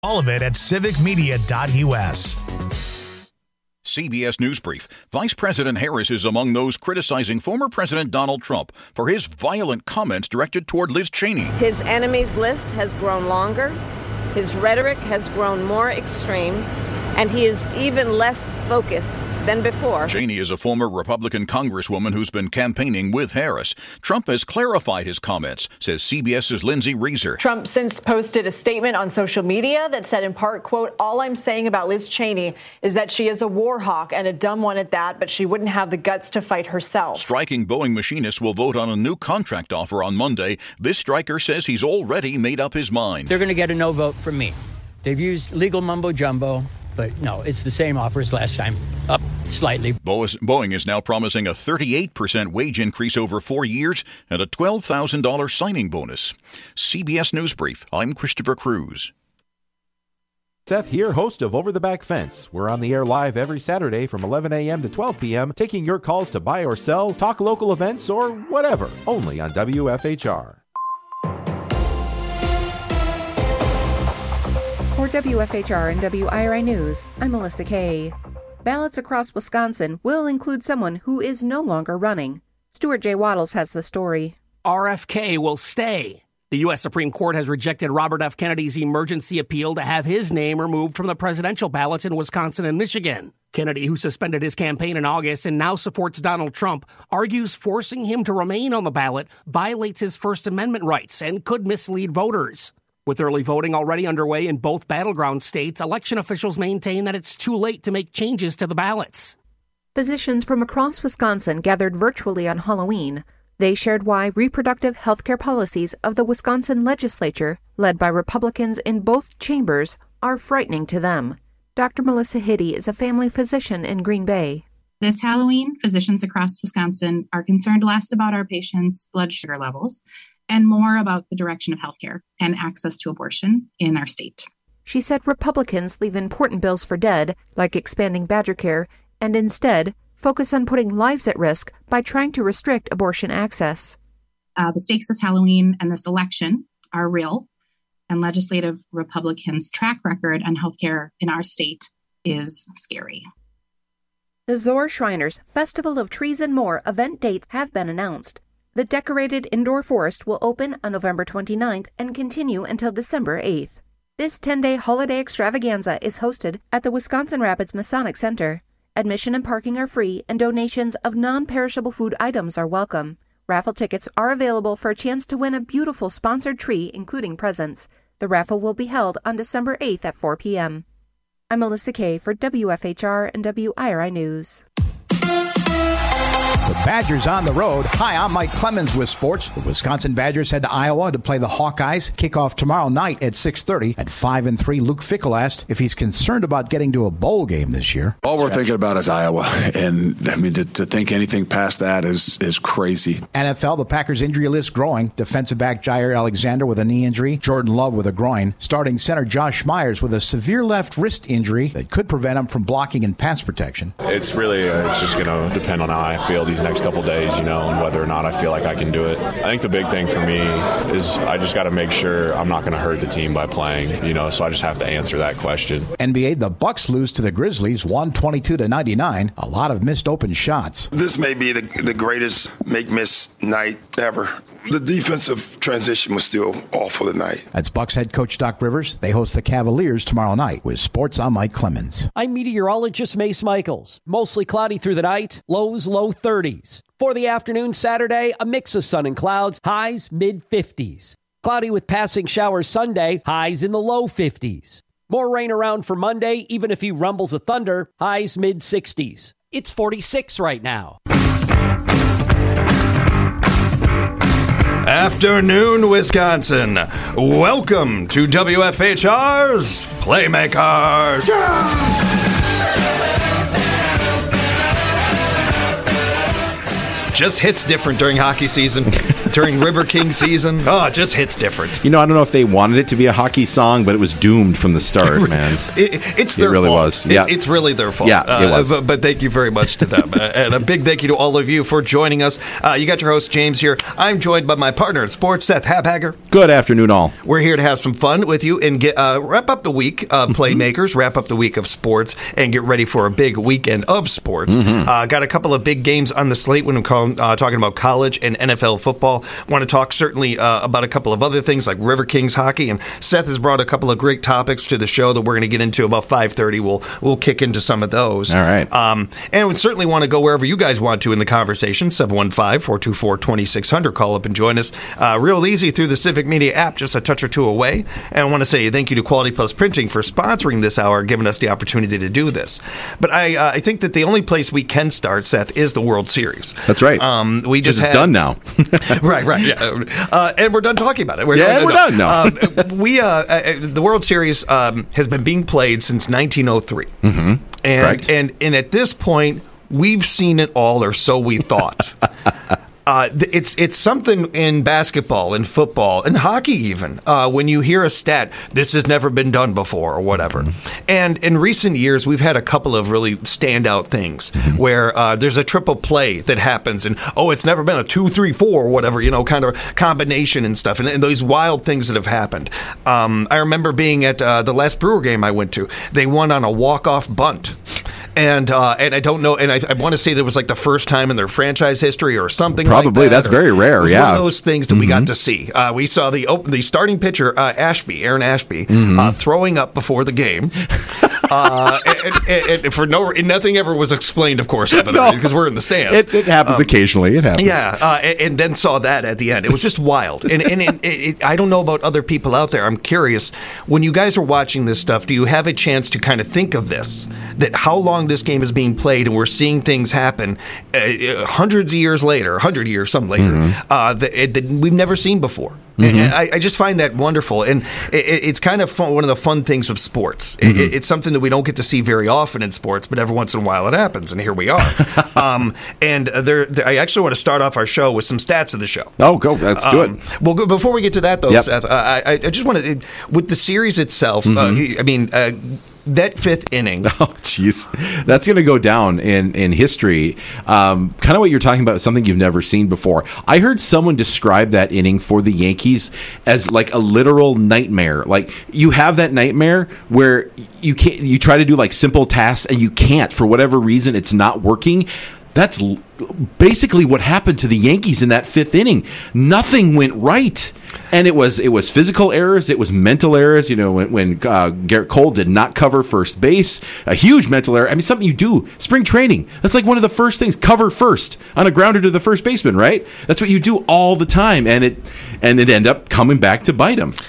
All of it at civicmedia.us. CBS News Brief. Vice President Harris is among those criticizing former President Donald Trump for his violent comments directed toward Liz Cheney. His enemies list has grown longer, his rhetoric has grown more extreme, and he is even less focused than before. Cheney is a former Republican congresswoman who's been campaigning with Harris. Trump has clarified his comments, says CBS's Lindsay Reeser. Trump since posted a statement on social media that said in part, quote, "All I'm saying about Liz Cheney is that she is a war hawk and a dumb one at that, but she wouldn't have the guts to fight herself." Striking Boeing machinists will vote on a new contract offer on Monday. This striker says he's already made up his mind. They're going to get a no vote from me. They've used legal mumbo jumbo. But no, it's the same offer as last time, up slightly. Boeing is now promising a 38% wage increase over 4 years and a $12,000 signing bonus. CBS News Brief. I'm Christopher Cruz. Seth here, host of Over the Back Fence. We're on the air live every Saturday from 11 a.m. to 12 p.m., taking your calls to buy or sell, talk local events, or whatever, only on WFHR. For WFHR and WIRI News, I'm Melissa Kay. Ballots across Wisconsin will include someone who is no longer running. Stuart J. Waddles has the story. RFK will stay. The U.S. Supreme Court has rejected Robert F. Kennedy's emergency appeal to have his name removed from the presidential ballots in Wisconsin and Michigan. Kennedy, who suspended his campaign in August and now supports Donald Trump, argues forcing him to remain on the ballot violates his First Amendment rights and could mislead voters. With early voting already underway in both battleground states, election officials maintain that it's too late to make changes to the ballots. Physicians from across Wisconsin gathered virtually on Halloween. They shared why reproductive health care policies of the Wisconsin legislature, led by Republicans in both chambers, are frightening to them. Dr. Melissa Hiddy is a family physician in Green Bay. This Halloween, physicians across Wisconsin are concerned less about our patients' blood sugar levels and more about the direction of healthcare and access to abortion in our state. She said Republicans leave important bills for dead, like expanding Badger Care, and instead focus on putting lives at risk by trying to restrict abortion access. The stakes this Halloween and this election are real, and legislative Republicans' track record on healthcare in our state is scary. The Zoar Shriners Festival of Trees and More event dates have been announced. The decorated indoor forest will open on November 29th and continue until December 8th. This 10-day holiday extravaganza is hosted at the Wisconsin Rapids Masonic Center. Admission and parking are free, and donations of non-perishable food items are welcome. Raffle tickets are available for a chance to win a beautiful sponsored tree, including presents. The raffle will be held on December 8th at 4 p.m. I'm Melissa Kay for WFHR and WIRI News. The Badgers on the road. Hi, I'm Mike Clemens with sports. The Wisconsin Badgers head to Iowa to play the Hawkeyes. Kickoff tomorrow night at 6:30. At 5-3, Luke Fickell asked if he's concerned about getting to a bowl game this year. All we're thinking about is Iowa, and I mean to think anything past that is crazy. NFL, the Packers injury list growing. Defensive back Jair Alexander with a knee injury. Jordan Love with a groin. Starting center Josh Myers with a severe left wrist injury that could prevent him from blocking in pass protection. It's really it's just going to depend on how I feel these next couple days, and whether or not I feel like I can do it. I think the big thing for me is I just got to make sure I'm not going to hurt the team by playing, so I just have to answer that question. NBA, the Bucks lose to the Grizzlies 122-99. A lot of missed open shots. This may be the greatest make-miss night ever. The defensive transition was still awful tonight. That's Bucks head coach Doc Rivers. They host the Cavaliers tomorrow night. With sports, I'm Mike Clemens. I'm meteorologist Mace Michaels. Mostly cloudy through the night, lows low 30s. For the afternoon Saturday, a mix of sun and clouds, highs mid-50s. Cloudy with passing showers Sunday, highs in the low 50s. More rain around for Monday, even a few rumbles of thunder, highs mid-60s. It's 46 right now. Afternoon, Wisconsin. Welcome to WFHR's Playmakers. Just hits different during hockey season. during River King season. Oh, it just hits different. I don't know if they wanted it to be a hockey song, but it was doomed from the start, man. It's their fault. It really was. Yeah. It's really their fault. Yeah, it was. But thank you very much to them. And a big thank you to all of you for joining us. You got your host, James, here. I'm joined by my partner in sports, Seth Habhager. Good afternoon, all. We're here to have some fun with you and get wrap up the week of Playmakers, wrap up the week of sports, and get ready for a big weekend of sports. Got a couple of big games on the slate when I'm talking about college and NFL football. Want to talk certainly about a couple of other things like River Kings hockey, and Seth has brought a couple of great topics to the show that we're going to get into about 5:30. We'll kick into some of those. All right. And we certainly want to go wherever you guys want to in the conversation. 715-424-2600. Call up and join us. Real easy through the Civic Media app, just a touch or two away. And I want to say thank you to Quality Plus Printing for sponsoring this hour, giving us the opportunity to do this. But I think that the only place we can start, Seth, is the World Series. That's right. We just it's done now. right. Yeah. And we're done talking about it. We're done now. The World Series has been being played since 1903. And at this point, we've seen it all, or so we thought. It's something in basketball, in football, in hockey even, when you hear a stat, this has never been done before or whatever. And in recent years, we've had a couple of really standout things where there's a triple play that happens and, it's never been a 2-3-4 or whatever, kind of combination and stuff. And those wild things that have happened. I remember being at the last Brewer game I went to. They won on a walk-off bunt. And I don't know, and I want to say that was like the first time in their franchise history or something. Probably, like that. That's very rare. It was one of those things that we got to see. We saw the starting pitcher, Aaron Ashby, throwing up before the game. And for nothing ever was explained, of course, because we're in the stands. It happens occasionally. It happens. Yeah, and then saw that at the end. It was just wild. And I don't know about other people out there. I'm curious, when you guys are watching this stuff, do you have a chance to kind of think of this? That how long this game is being played, and we're seeing things happen hundreds of years later, 100 years, something later, that we've never seen before. And I just find that wonderful, and it's kind of fun, one of the fun things of sports. It's something that we don't get to see very often in sports, but every once in a while it happens, and here we are. And I actually want to start off our show with some stats of the show. Oh, go! Let's do it. Well, before we get to that, though, Seth, I just want to, with the series itself, that fifth inning. Oh, jeez. That's going to go down in history. Kind of what you're talking about is something you've never seen before. I heard someone describe that inning for the Yankees as like a literal nightmare. Like, you have that nightmare where you try to do like simple tasks and you can't, for whatever reason, it's not working. That's basically what happened to the Yankees in that fifth inning. Nothing went right. And it was physical errors. It was mental errors. When Garrett Cole did not cover first base, a huge mental error. I mean, something you do. Spring training. That's like one of the first things. Cover first on a grounder to the first baseman, right? That's what you do all the time. And it ended up coming back to bite him.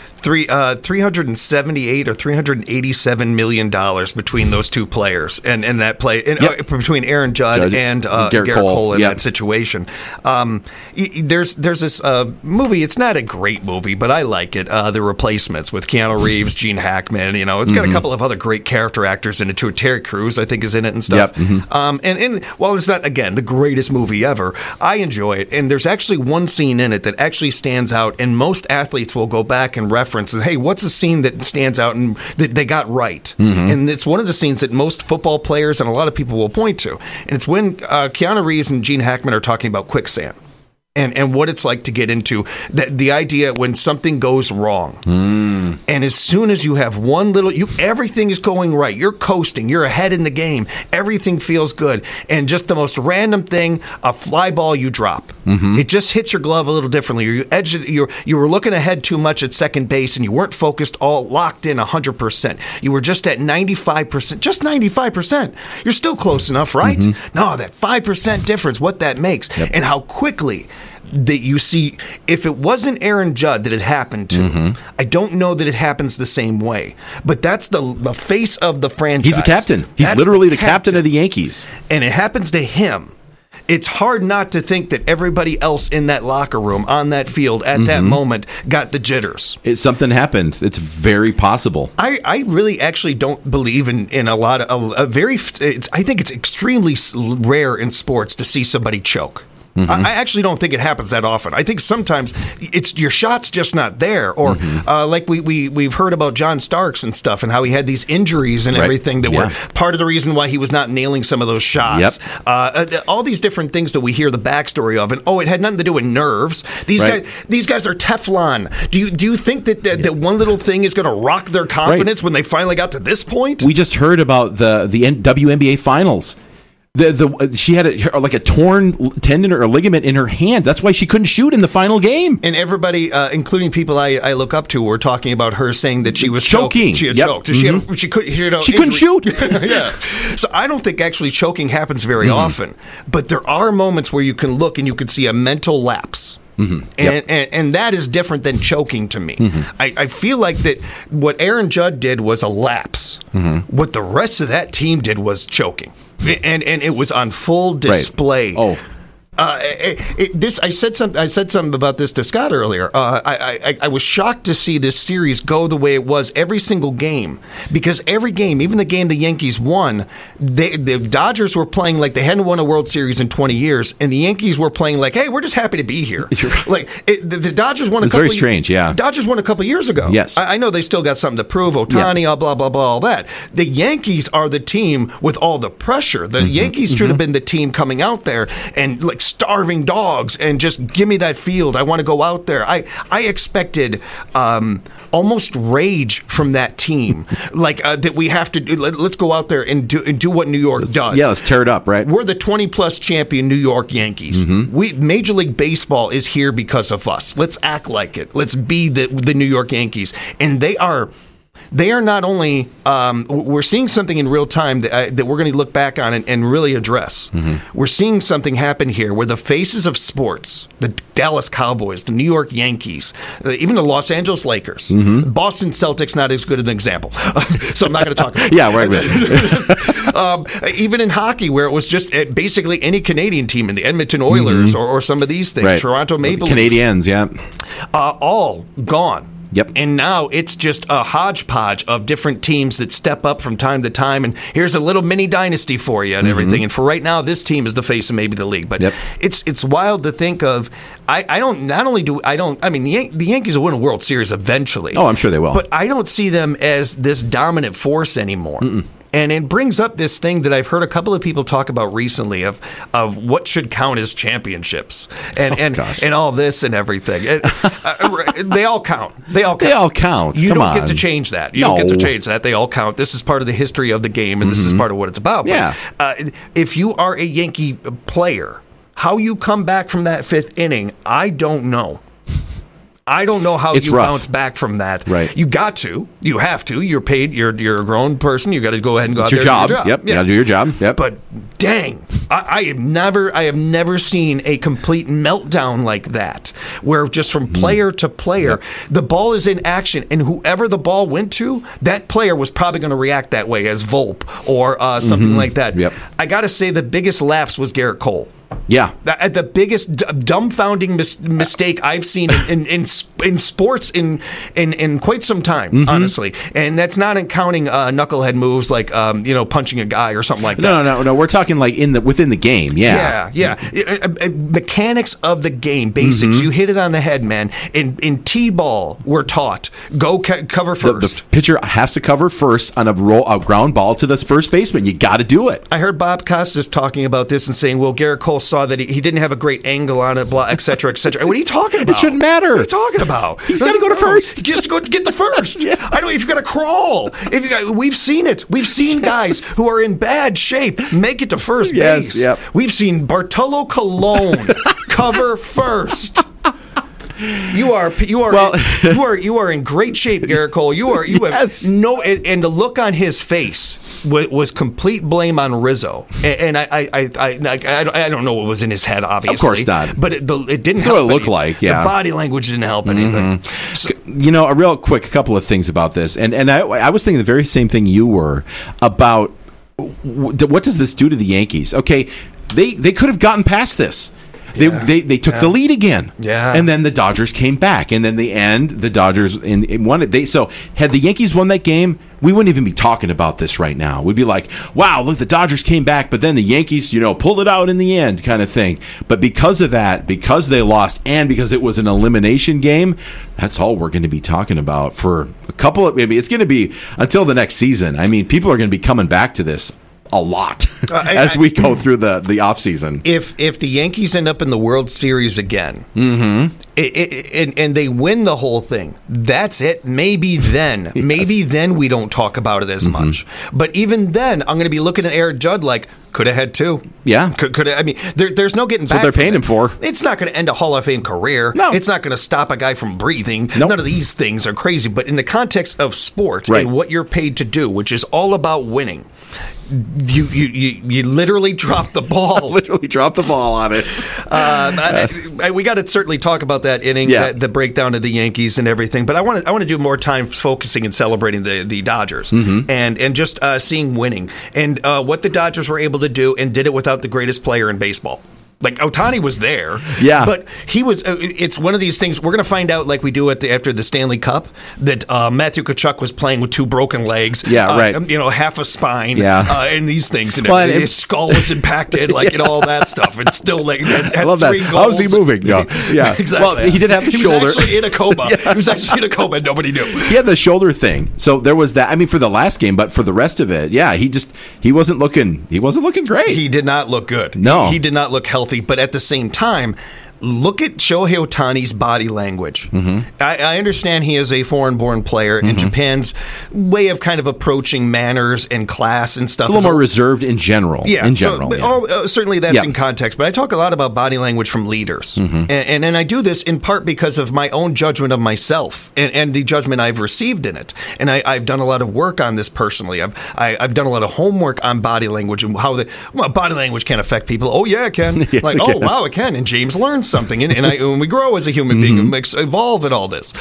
$378 or $387 million between those two players, and that play between Aaron Judd and Garrett Cole in that situation. There's this movie. It's not a great movie, but I like it. The Replacements with Keanu Reeves, Gene Hackman. It's got a couple of other great character actors in it too. Terry Crews, I think, is in it and stuff. And while it's not, again, the greatest movie ever, I enjoy it. And there's actually one scene in it that actually stands out, and most athletes will go back and reference and, hey, what's a scene that stands out and that they got right? And it's one of the scenes that most football players and a lot of people will point to. And it's when Keanu Reeves and Gene Hackman are talking about quicksand. And what it's like to get into the idea when something goes wrong. And as soon as you have one little, everything is going right. You're coasting. You're ahead in the game. Everything feels good. And just the most random thing, a fly ball you drop. It just hits your glove a little differently. You were looking ahead too much at second base, and you weren't focused all locked in 100%. You were just at 95%. Just 95%. You're still close enough, right? No, that 5% difference, what that makes, and how quickly that you see, if it wasn't Aaron Judd that it happened to, I don't know that it happens the same way. But that's the face of the franchise. He's the captain. He's literally the captain of the Yankees. And it happens to him. It's hard not to think that everybody else in that locker room, on that field, at that moment, got the jitters. Something happened. It's very possible. I really actually don't believe in a lot of I think it's extremely rare in sports to see somebody choke. Mm-hmm. I actually don't think it happens that often. I think sometimes it's your shot's just not there, or like we've heard about John Starks and stuff, and how he had these injuries and everything that were part of the reason why he was not nailing some of those shots. All these different things that we hear the backstory of, and it had nothing to do with nerves. These guys are Teflon. Do you think that one little thing is going to rock their confidence when they finally got to this point? We just heard about the WNBA finals. She had a torn tendon or a ligament in her hand. That's why she couldn't shoot in the final game. And everybody, including people I look up to, were talking about her saying that she was choking. She had choked. She couldn't shoot. Yeah. So I don't think actually choking happens very often, but there are moments where you can look and you can see a mental lapse. And that is different than choking to me. I feel like that what Aaron Judd did was a lapse. What the rest of that team did was choking. And it was on full display. I said something about this to Scott earlier. I was shocked to see this series go the way it was every single game, because every game, even the game the Yankees won, the Dodgers were playing like they hadn't won a World Series in 20 years, and the Yankees were playing like, hey, we're just happy to be here. The Dodgers won. It's very strange. Dodgers won a couple years ago. Yes, I know they still got something to prove. Ohtani, blah blah blah, all that. The Yankees are the team with all the pressure. The Yankees should have been the team coming out there and like starving dogs and just give me that field. I want to go out there. I expected almost rage from that team, that we have to do. Let's go out there and do what New York does. Yeah, let's tear it up. Right, we're the 20+ champion New York Yankees. Major League Baseball is here because of us. Let's act like it. Let's be the New York Yankees, and they are. They are not only, we're seeing something in real time that we're going to look back on and really address. We're seeing something happen here where the faces of sports, the Dallas Cowboys, the New York Yankees, even the Los Angeles Lakers, Boston Celtics, not as good an example. So I'm not going to talk about it. Even in hockey, where it was just basically any Canadian team in the Edmonton Oilers or some of these things, Toronto Maple Leafs. Canadiens, all gone. Yep. And now it's just a hodgepodge of different teams that step up from time to time, and here's a little mini dynasty for you and everything. And for right now, this team is the face of maybe the league. But it's wild to think of. The Yankees will win a World Series eventually. Oh, I'm sure they will. But I don't see them as this dominant force anymore. And it brings up this thing that I've heard a couple of people talk about recently of what should count as championships and all this and everything. They all count. They all count. You don't get to change that. You don't get to change that. They all count. This is part of the history of the game, and this is part of what it's about. Yeah. But, if you are a Yankee player, how you come back from that fifth inning, I don't know. I don't know how you bounce back from that. Right. You got to. You have to. You're paid. You're a grown person. You got to go ahead and go out there. It's your job. Yep. You got to do your job. Yep. But dang, I have never seen a complete meltdown like that, where just from player to player, the ball is in action, and whoever the ball went to, that player was probably going to react that way, as Volpe or something like that. Yep. I got to say the biggest lapse was Garrett Cole. Yeah, the biggest dumbfounding mistake I've seen in sports in quite some time, honestly, and that's not counting knucklehead moves like punching a guy or something like that. No. We're talking like within the game. Yeah. Mechanics of the game, basics. You hit it on the head, man. In T-ball, we're taught go cover first. The pitcher has to cover first on a ground ball to the first baseman. You got to do it. I heard Bob Costas talking about this and saying, "Well, Garrett Cole saw that he didn't have a great angle on it, blah, et cetera, et cetera." What are you talking about? It shouldn't matter. What are you talking about? He's got to go to first. Just go get the first. I don't know if you've got to crawl. We've seen it. We've seen guys who are in bad shape make it to first base. Yep. We've seen Bartolo Colon cover first. You are in great shape, Garrett Cole. You have no, and the look on his face was complete blame on Rizzo, and I don't know what was in his head, obviously. Of course not. But it didn't That's help. What it looked like. Yeah, the body language didn't help anything. So, a real quick couple of things about this, and I was thinking the very same thing you were about. What does this do to the Yankees? Okay, they could have gotten past this. They took the lead again, and then the Dodgers came back, and then the Dodgers won it. So had the Yankees won that game, we wouldn't even be talking about this right now. We'd be like, wow, look, the Dodgers came back, but then the Yankees, pulled it out in the end kind of thing. But because of that, because they lost, and because it was an elimination game, that's all we're going to be talking about for a couple of, it's going to be until the next season. I mean, people are going to be coming back to this a lot as we go through the offseason. If the Yankees end up in the World Series again, and they win the whole thing, that's it. Maybe then, then we don't talk about it as much. But even then, I'm going to be looking at Aaron Judge like, could have had two. Yeah. Could I mean, there's no getting That's back. What they're paying him for. It's not going to end a Hall of Fame career. No. It's not going to stop a guy from breathing. Nope. None of these things are crazy. But in the context of sports right. and what you're paid to do, which is all about winning, you literally dropped the ball. Literally dropped the ball on it. We got to certainly talk about that inning, the breakdown of the Yankees and everything. But I want to do more time focusing and celebrating the Dodgers and just seeing winning and what the Dodgers were able to do and did it without the greatest player in baseball. Like, Ohtani was there, but he was. It's one of these things we're going to find out, like we do after the Stanley Cup, that Matthew Tkachuk was playing with two broken legs, right? Half a spine, and these things, and his skull was impacted, and all that stuff, and still I love that. Goals. How was he moving? No. Yeah, exactly. Well, he did have the shoulder. He was actually in a coma. He was actually in a coma. And nobody knew. He had the shoulder thing, so there was that. I mean, for the last game, but for the rest of it, he wasn't looking. He wasn't looking great. He did not look good. No, he did not look healthy. But at the same time, look at Shohei Ohtani's body language. I understand he is a foreign-born player, and Japan's way of kind of approaching manners and class and stuff. It's a little more reserved in general. Certainly that's in context. But I talk a lot about body language from leaders. And I do this in part because of my own judgment of myself and the judgment I've received in it. And I've done a lot of work on this personally. I've done a lot of homework on body language and how body language can affect people. Oh, yeah, it can. Yes, it can. Wow, it can. And James learns something, and when we grow as a human being and evolve and all this,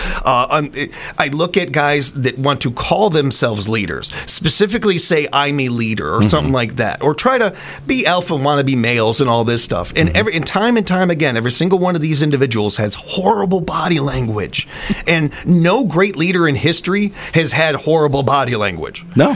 I look at guys that want to call themselves leaders, specifically say I'm a leader or something like that, or try to be alpha wannabe males and all this stuff. And time and time again, every single one of these individuals has horrible body language, and no great leader in history has had horrible body language. No,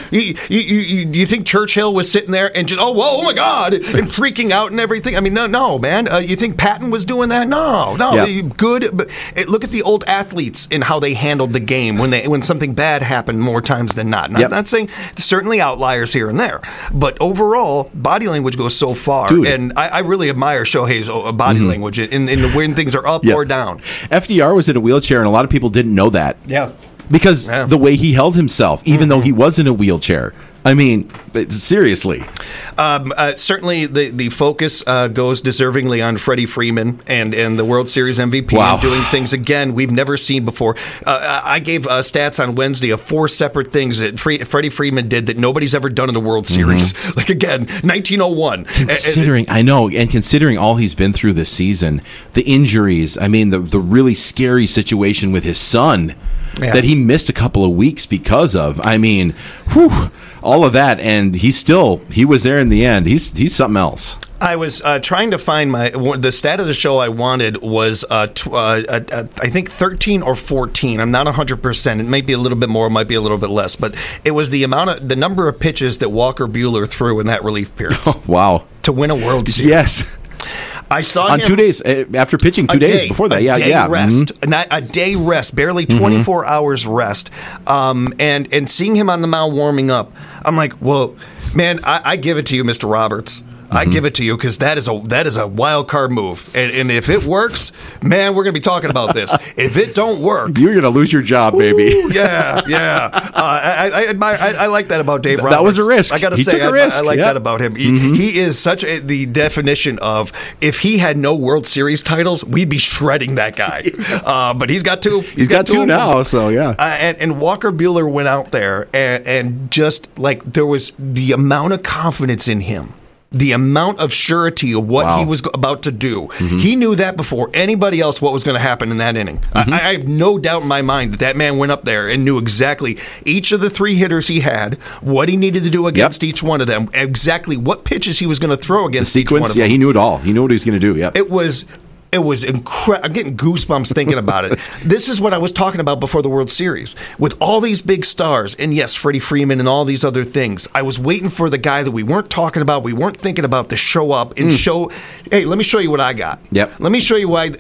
you think Churchill was sitting there and just oh my God and freaking out and everything? I mean, no, man. You think Patton was doing that? No. Good. But look at the old athletes and how they handled the game when something bad happened more times than not. Not saying certainly outliers here and there, but overall, body language goes so far. Dude. And I really admire Shohei's body language in when things are up or down. FDR was in a wheelchair, and a lot of people didn't know that. Yeah. Because the way he held himself, even though he was in a wheelchair. I mean, seriously. Certainly, the focus goes deservingly on Freddie Freeman and the World Series MVP and doing things, again, we've never seen before. I gave stats on Wednesday of 4 separate things that Freddie Freeman did that nobody's ever done in the World Series. Like, again, 1901. Considering all he's been through this season, the injuries, I mean, the really scary situation with his son that he missed a couple of weeks because of. I mean, all of that, and he was there in the end. He's something else. I was trying to find the stat of the show I wanted was I think 13 or 14. I'm not 100%. It might be a little bit more, it might be a little bit less, but it was the number of pitches that Walker Buehler threw in that relief period. Oh, wow! To win a World Series. Yes. I saw on him 2 days after pitching 2 days before that. Rest, not a day rest, barely 24 hours rest, and seeing him on the mound warming up, I'm like, well, man, I give it to you, Mr. Roberts. I give it to you because that is a wild card move, and if it works, man, we're gonna be talking about this. If it don't work, you're gonna lose your job, baby. I like that about Dave Roberts. That was a risk. I gotta say, I like that about him. He is such the definition of, if he had no World Series titles, we'd be shredding that guy. But he's got 2. He's got 2 now, so yeah. And Walker Buehler went out there and just like there was the amount of confidence in him. The amount of surety of what he was about to do. He knew that before anybody else what was going to happen in that inning. I have no doubt in my mind that man went up there and knew exactly each of the 3 hitters he had, what he needed to do against each one of them, exactly what pitches he was going to throw against each one of them. Yeah, he knew it all. He knew what he was going to do. Yeah, it was It was incredible. I'm getting goosebumps thinking about it. This is what I was talking about before the World Series. With all these big stars, and yes, Freddie Freeman and all these other things, I was waiting for the guy that we weren't talking about, we weren't thinking about, to show up and show, hey, let me show you what I got. Yep. Let me show you why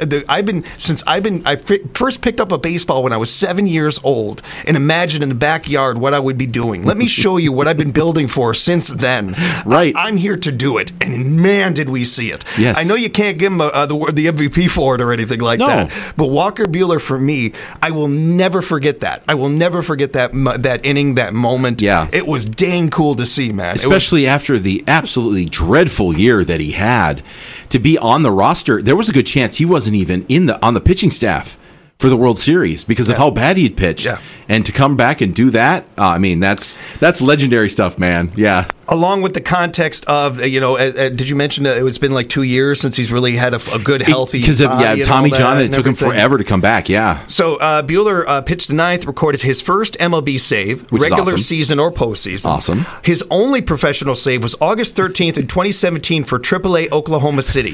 I first picked up a baseball when I was 7 years old and imagined in the backyard what I would be doing. Let me show you what I've been building for since then. Right. I'm here to do it. And man, did we see it. Yes. I know you can't give him the MVP for it or anything like that. But Walker Buehler, for me, I will never forget that. I will never forget that inning, that moment. Yeah. It was dang cool to see, man. Especially after the absolutely dreadful year that he had. To be on the roster, there was a good chance he wasn't even on the pitching staff for the World Series because of how bad he'd pitched. Yeah. And to come back and do that, I mean, that's legendary stuff, man. Yeah. Along with the context of, did you mention that it's been like 2 years since he's really had a good, healthy because of Tommy John, and it took him forever to come back. Yeah. So Buehler pitched the ninth, recorded his first MLB save, regular season or postseason. Awesome. His only professional save was August 13th in 2017 for AAA Oklahoma City.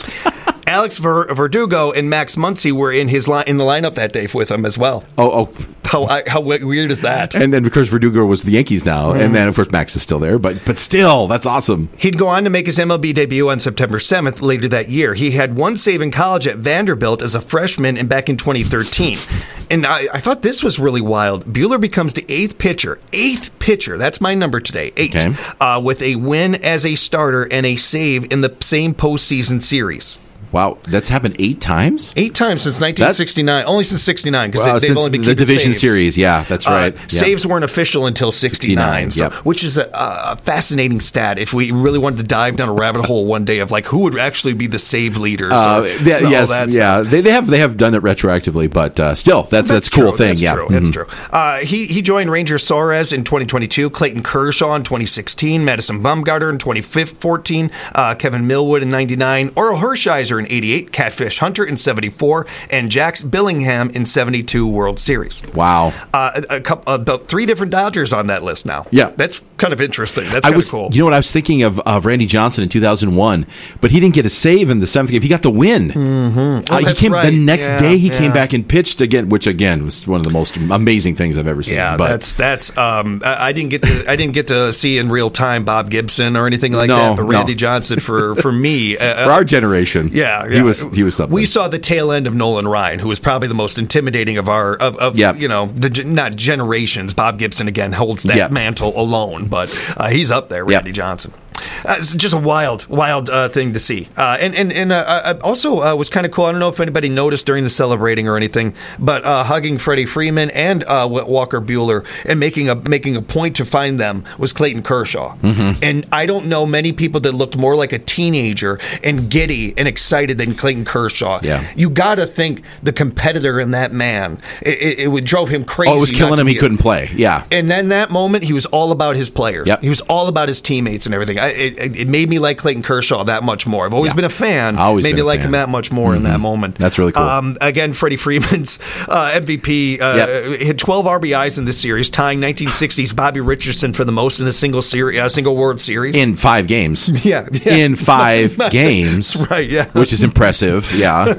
Alex Verdugo and Max Muncy were in the lineup that day with him as well. Oh. How weird is that? And then, of course, Verdugo was the Yankees now. And then, of course, Max is still there. But still, that's awesome. He'd go on to make his MLB debut on September 7th later that year. He had one save in college at Vanderbilt as a freshman and back in 2013. And I thought this was really wild. Buehler becomes the eighth pitcher, that's my number today, 8, with a win as a starter and a save in the same postseason series. Wow, that's happened 8 times? 8 times since 1969. Only since 69, because they've only been keeping the division saves. Series. Yeah, that's right. Saves weren't official until 69, which is a fascinating stat. If we really wanted to dive down a rabbit hole one day of like who would actually be the save leaders. They have done it retroactively, but still, that's a cool thing. That's true. He joined Ranger Suarez in 2022, Clayton Kershaw in 2016, Madison Bumgarner in 2014, Kevin Millwood in 99, Orel Hershiser in 88, Catfish Hunter in 74, and Jax Billingham in 72 World Series. Wow. About 3 different Dodgers on that list now. Yeah. That's kind of interesting. That's kind of cool. You know what? I was thinking of Randy Johnson in 2001, but he didn't get a save in the 7th game. He got the win. Mm-hmm. He came the next day. He came back and pitched again, which again was one of the most amazing things I've ever seen. Yeah, but that's. I didn't get to see in real time Bob Gibson or anything like that. But Randy Johnson for me, for our generation. Yeah. He was something. We saw the tail end of Nolan Ryan, who was probably the most intimidating of not generations. Bob Gibson again holds that mantle alone, but he's up there, Randy Johnson. It's just a wild thing to see. I also was kind of cool. I don't know if anybody noticed during the celebrating or anything, but hugging Freddie Freeman and Walker Buehler and making a point to find them was Clayton Kershaw. Mm-hmm. And I don't know many people that looked more like a teenager and giddy and excited than Clayton Kershaw. Yeah. You got to think the competitor in that man, it would drove him crazy. Oh, it was killing him. He couldn't play. Yeah. And then that moment, he was all about his players. Yep. He was all about his teammates and everything. It made me like Clayton Kershaw that much more. I've always been a fan. Made me like him that much more in that moment. That's really cool. Again, Freddie Freeman's MVP had 12 RBIs in this series, tying 1960's Bobby Richardson for the most in a single World Series. In 5 games. Yeah. In 5 games. That's right, yeah. Which is impressive, yeah.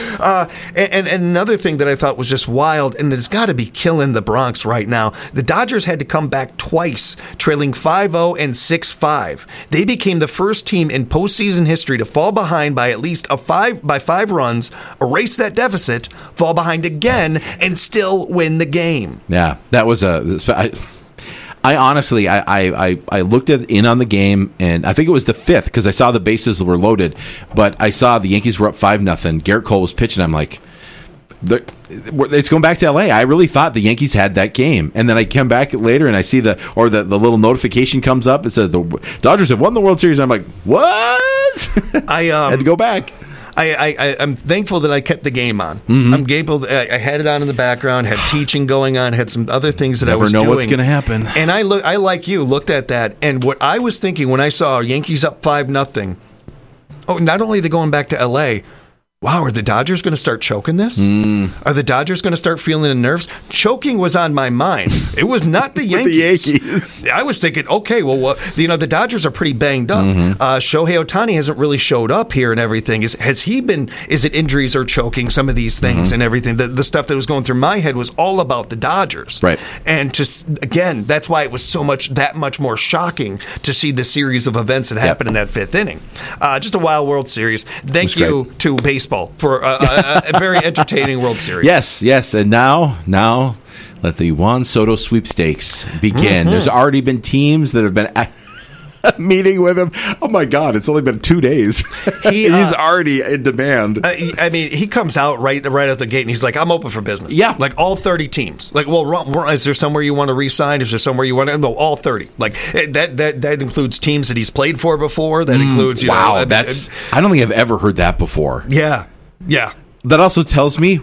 And another thing that I thought was just wild, and it's got to be killing the Bronx right now, the Dodgers had to come back twice, trailing 5-0 and 6-5. They became the first team in postseason history to fall behind by at least 5 runs, erase that deficit, fall behind again, and still win the game. Yeah, that was I honestly, I looked in on the game, and I think it was the 5th because I saw the bases were loaded, but I saw the Yankees were up 5-0. Garrett Cole was pitching. I'm like, it's going back to LA. I really thought the Yankees had that game, and then I come back later and I see the little notification comes up. It says the Dodgers have won the World Series. I'm like, what? I had to go back. I'm thankful that I kept the game on. Mm-hmm. I'm grateful that I had it on in the background, had teaching going on, had some other things that I was doing. Never know what's going to happen. And I like you, looked at that, and what I was thinking when I saw Yankees up 5-0, not only are they going back to L.A., wow, are the Dodgers going to start choking this? Are the Dodgers going to start feeling the nerves? Choking was on my mind. It was not the Yankees. The Yankees. I was thinking, okay, well, the Dodgers are pretty banged up. Shohei Ohtani hasn't really showed up here and everything. Is it injuries or choking, some of these things and everything? The stuff that was going through my head was all about the Dodgers. Right. And just, again, that's why it was that much more shocking to see the series of events that happened in that fifth inning. Just a wild World Series. Thank you to baseball for a very entertaining World Series. Yes. And now let the Juan Soto sweepstakes begin. There's already been teams that have been meeting with him. Oh my God, it's only been 2 days. He's already in demand. I mean, he comes out right out the gate and he's like, I'm open for business. Yeah. Like all 30 teams. Like, well, is there somewhere you want to re-sign? Is there somewhere you want to... No, all 30. Like, that includes teams that he's played for before. That includes, I don't think I've ever heard that before. Yeah. That also tells me,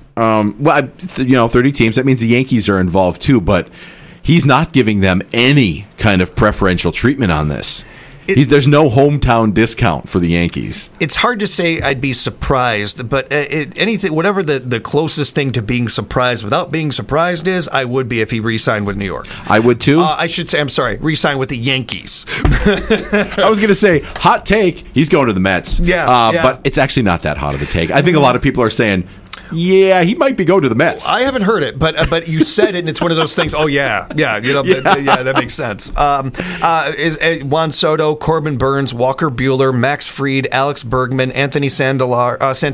30 teams, that means the Yankees are involved too, but he's not giving them any kind of preferential treatment on this. There's no hometown discount for the Yankees. It's hard to say I'd be surprised, but whatever the closest thing to being surprised without being surprised is, I would be if he re-signed with New York. I would too. I should say, I'm sorry, re-signed with the Yankees. I was going to say, hot take, he's going to the Mets. Yeah. But it's actually not that hot of a take. I think a lot of people are saying, yeah, he might be going to the Mets. I haven't heard it, but you said it, and it's one of those things. Oh yeah, that makes sense. Is Juan Soto, Corbin Burns, Walker Buehler, Max Fried, Alex Bergman, Anthony Santander.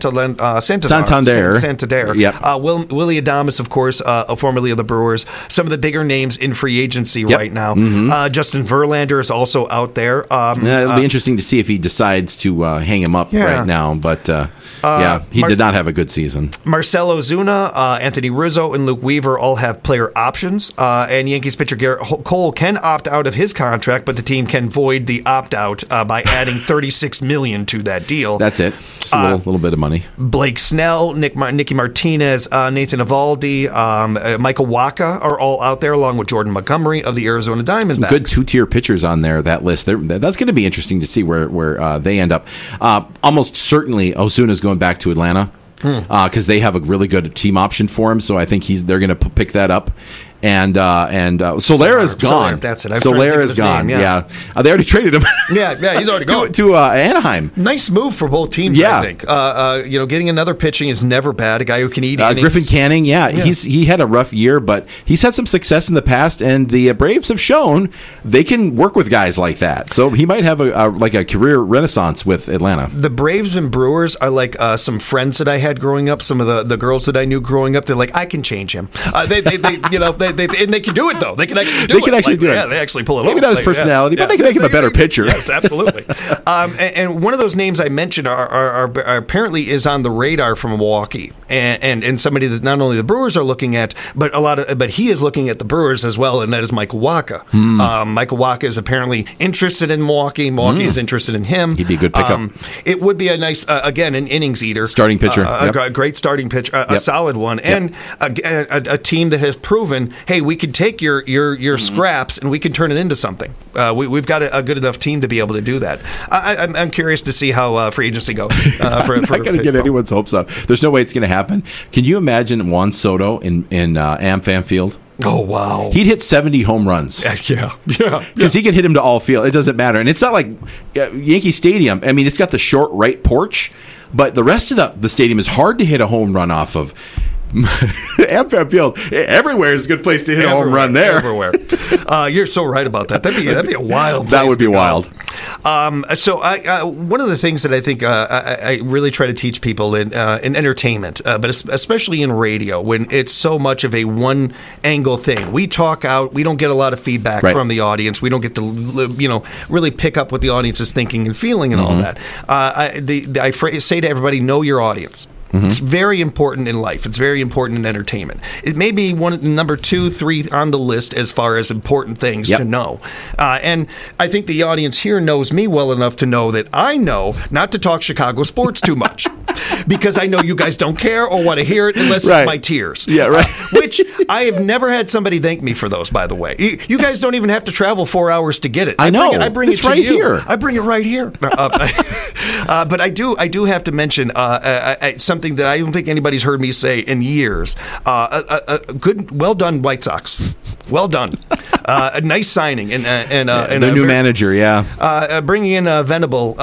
Yep. Willie Adames, of course, formerly of the Brewers. Some of the bigger names in free agency right now. Justin Verlander is also out there. It'll be interesting to see if he decides to hang him up right now. But he did not have a good season. Marcell Ozuna, Anthony Rizzo, and Luke Weaver all have player options. And Yankees pitcher Garrett Cole can opt out of his contract, but the team can void the opt-out by adding $36 million to that deal. That's it. Just a little bit of money. Blake Snell, Nicky Martinez, Nathan Eovaldi, Michael Wacha are all out there, along with Jordan Montgomery of the Arizona Diamondbacks. Some good two-tier pitchers on there, that list. That's going to be interesting to see where they end up. Almost certainly Ozuna's going back to Atlanta. Because they have a really good team option for him, so I think they're going to pick that up. And Solera's gone. That's it. Solera's gone. Yeah. They already traded him. yeah, he's already gone to Anaheim. Nice move for both teams. I think. Getting another pitching is never bad. A guy who can eat innings. Griffin Canning. He had a rough year, but he's had some success in the past, and the Braves have shown they can work with guys like that. So he might have a career renaissance with Atlanta. The Braves and Brewers are like some friends that I had growing up. Some of the girls that I knew growing up. They're like, I can change him. They can do it though. They can actually do it. Yeah, they actually pull it off. Maybe not his personality, but they can make him a better pitcher. Yes, absolutely. And one of those names I mentioned are apparently is on the radar from Milwaukee, and somebody that not only the Brewers are looking at, but he is looking at the Brewers as well, and that is Michael Wacha. Michael Wacha is apparently interested in Milwaukee. Milwaukee is interested in him. He'd be a good pickup. It would be a nice, again, an innings eater, starting pitcher, a great starting pitcher, a solid one, and a team that has proven, hey, we can take your scraps and we can turn it into something. We've got a good enough team to be able to do that. I'm curious to see how free agency goes. Not going to get anyone's hopes up. There's no way it's going to happen. Can you imagine Juan Soto in AmFam Field? Oh, wow. He'd hit 70 home runs. Yeah. Because he can hit them to all field. It doesn't matter. And it's not like Yankee Stadium. I mean, it's got the short right porch, but the rest of the stadium is hard to hit a home run off of. AmFam Field, everywhere is a good place to hit a home run there. Everywhere. You're so right about that. That'd be a wild place. That would be wild. So one of the things that I think I really try to teach people in entertainment, but especially in radio, when it's so much of a one-angle thing. We talk out. We don't get a lot of feedback from the audience. We don't get to really pick up what the audience is thinking and feeling and all that. I say to everybody, know your audience. It's very important in life. It's very important in entertainment. It may be number 2, 3 on the list as far as important things to know. And I think the audience here knows me well enough to know that I know not to talk Chicago sports too much. because I know you guys don't care or want to hear it unless it's my tears. Yeah, right. Which I have never had somebody thank me for those, by the way. You guys don't even have to travel 4 hours to get it. I know. I bring it to right you. Here. I bring it right here. But I do have to mention something that I don't think anybody's heard me say in years. Well done, White Sox. Well done. A nice signing and the new manager. Yeah, bringing in Venable,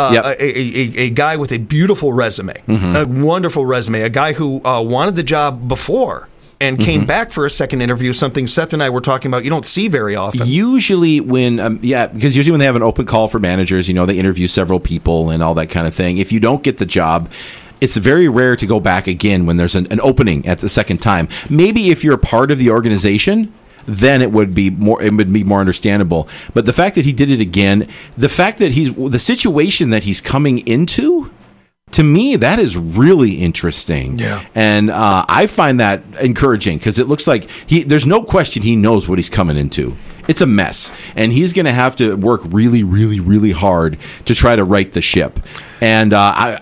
a guy with a beautiful resume, a wonderful resume, a guy who wanted the job before and came back for a second interview, something Seth and I were talking about you don't see very often. Usually when, because usually when they have an open call for managers, they interview several people and all that kind of thing. If you don't get the job, it's very rare to go back again when there's an opening at the second time. Maybe if you're a part of the organization, then it would be more understandable. But the fact that he did it again, the fact that the situation that he's coming into, to me, that is really interesting. Yeah. And I find that encouraging because it looks like there's no question he knows what he's coming into. It's a mess, and he's going to have to work really, really, really hard to try to right the ship. And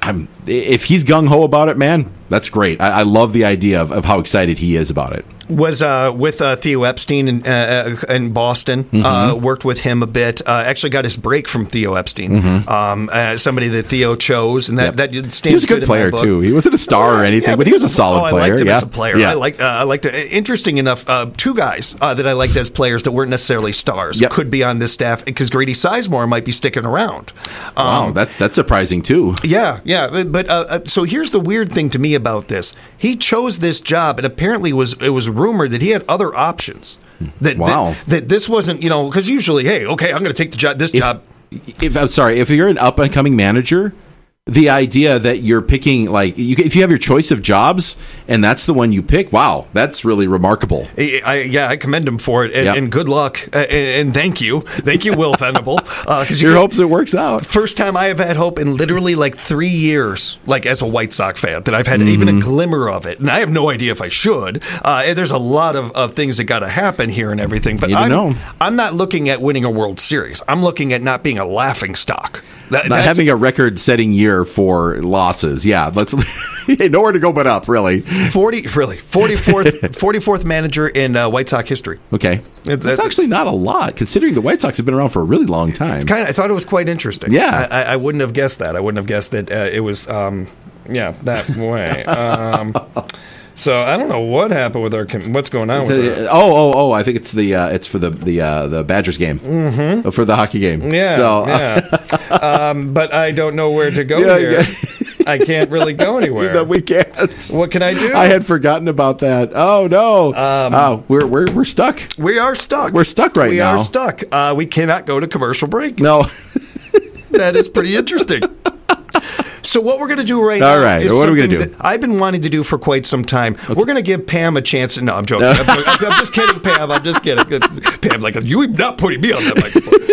if he's gung-ho about it, man, that's great. I love the idea of how excited he is about it. Was with Theo Epstein in Boston. Worked with him a bit. Actually got his break from Theo Epstein. Somebody that Theo chose, and that stands. He was a good player too. He wasn't a star or anything, but he was a solid player. I liked him as a player. Yeah. I liked. Interesting enough, two guys that I liked as players that weren't necessarily stars could be on this staff because Grady Sizemore might be sticking around. Wow, that's surprising too. Yeah. But so here's the weird thing to me about this: he chose this job, and apparently it was rumored that he had other options. That this wasn't, because usually, hey, okay, I'm going to take this job. If you're an up and coming manager, the idea that you're picking, if you have your choice of jobs and that's the one you pick, wow, that's really remarkable. I commend him for it, and good luck, and thank you, Will Venable. Your hopes it works out. First time I have had hope in literally 3 years, as a White Sox fan, that I've had even a glimmer of it, and I have no idea if I should. There's a lot of things that got to happen here and everything, but I'm not looking at winning a World Series. I'm looking at not being a laughing stock. Not having a record-setting year for losses. Yeah, nowhere to go but up, really. 44th manager in White Sox history. Okay. That's actually not a lot, considering the White Sox have been around for a really long time. I thought it was quite interesting. Yeah. I wouldn't have guessed that. I wouldn't have guessed that it was, that way. So I don't know what happened with what's going on with our... I think it's it's for the Badgers game, for the hockey game. Yeah, so, but I don't know where to go here. Yeah. I can't really go anywhere. No, we can't. What can I do? I had forgotten about that. Oh no! We're stuck. We are stuck. We're stuck now. We are stuck. We cannot go to commercial break. No, that is pretty interesting. So what we're going to do now is what are we going to do? I've been wanting to do for quite some time. Okay. We're going to give Pam a chance. No, I'm joking. I'm just kidding, Pam. I'm just kidding. Pam, you're not putting me on that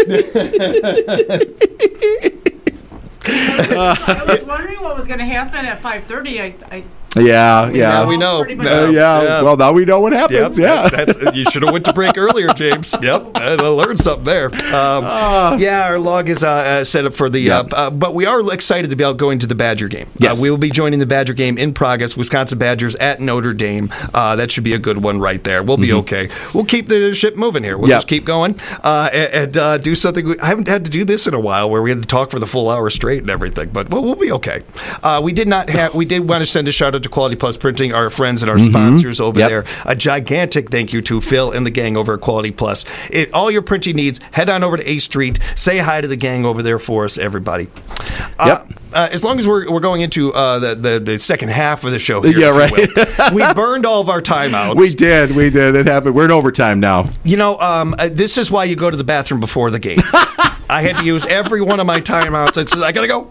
microphone. I was wondering what was going to happen at 5:30. Yeah, we know. Well, now we know what happens. You should have went to break earlier, James. Yep, I learned something there. Our log is set up for the. But we are excited to be out going to the Badger game. Yes. We will be joining the Badger game in progress. Wisconsin Badgers at Notre Dame. That should be a good one right there. We'll be okay. We'll keep the ship moving here. We'll just keep going and do something. I haven't had to do this in a while, where we had to talk for the full hour straight and everything. But we'll be okay. We did want to send a shout out to Quality Plus Printing, our friends and our sponsors over there. A gigantic thank you to Phil and the gang over at Quality Plus. All your printing needs, head on over to A Street. Say hi to the gang over there for us, everybody. As long as we're going into the second half of the show here. Yeah, right. We burned all of our timeouts. We did. It happened. We're in overtime now. This is why you go to the bathroom before the game. I had to use every one of my timeouts. I gotta go.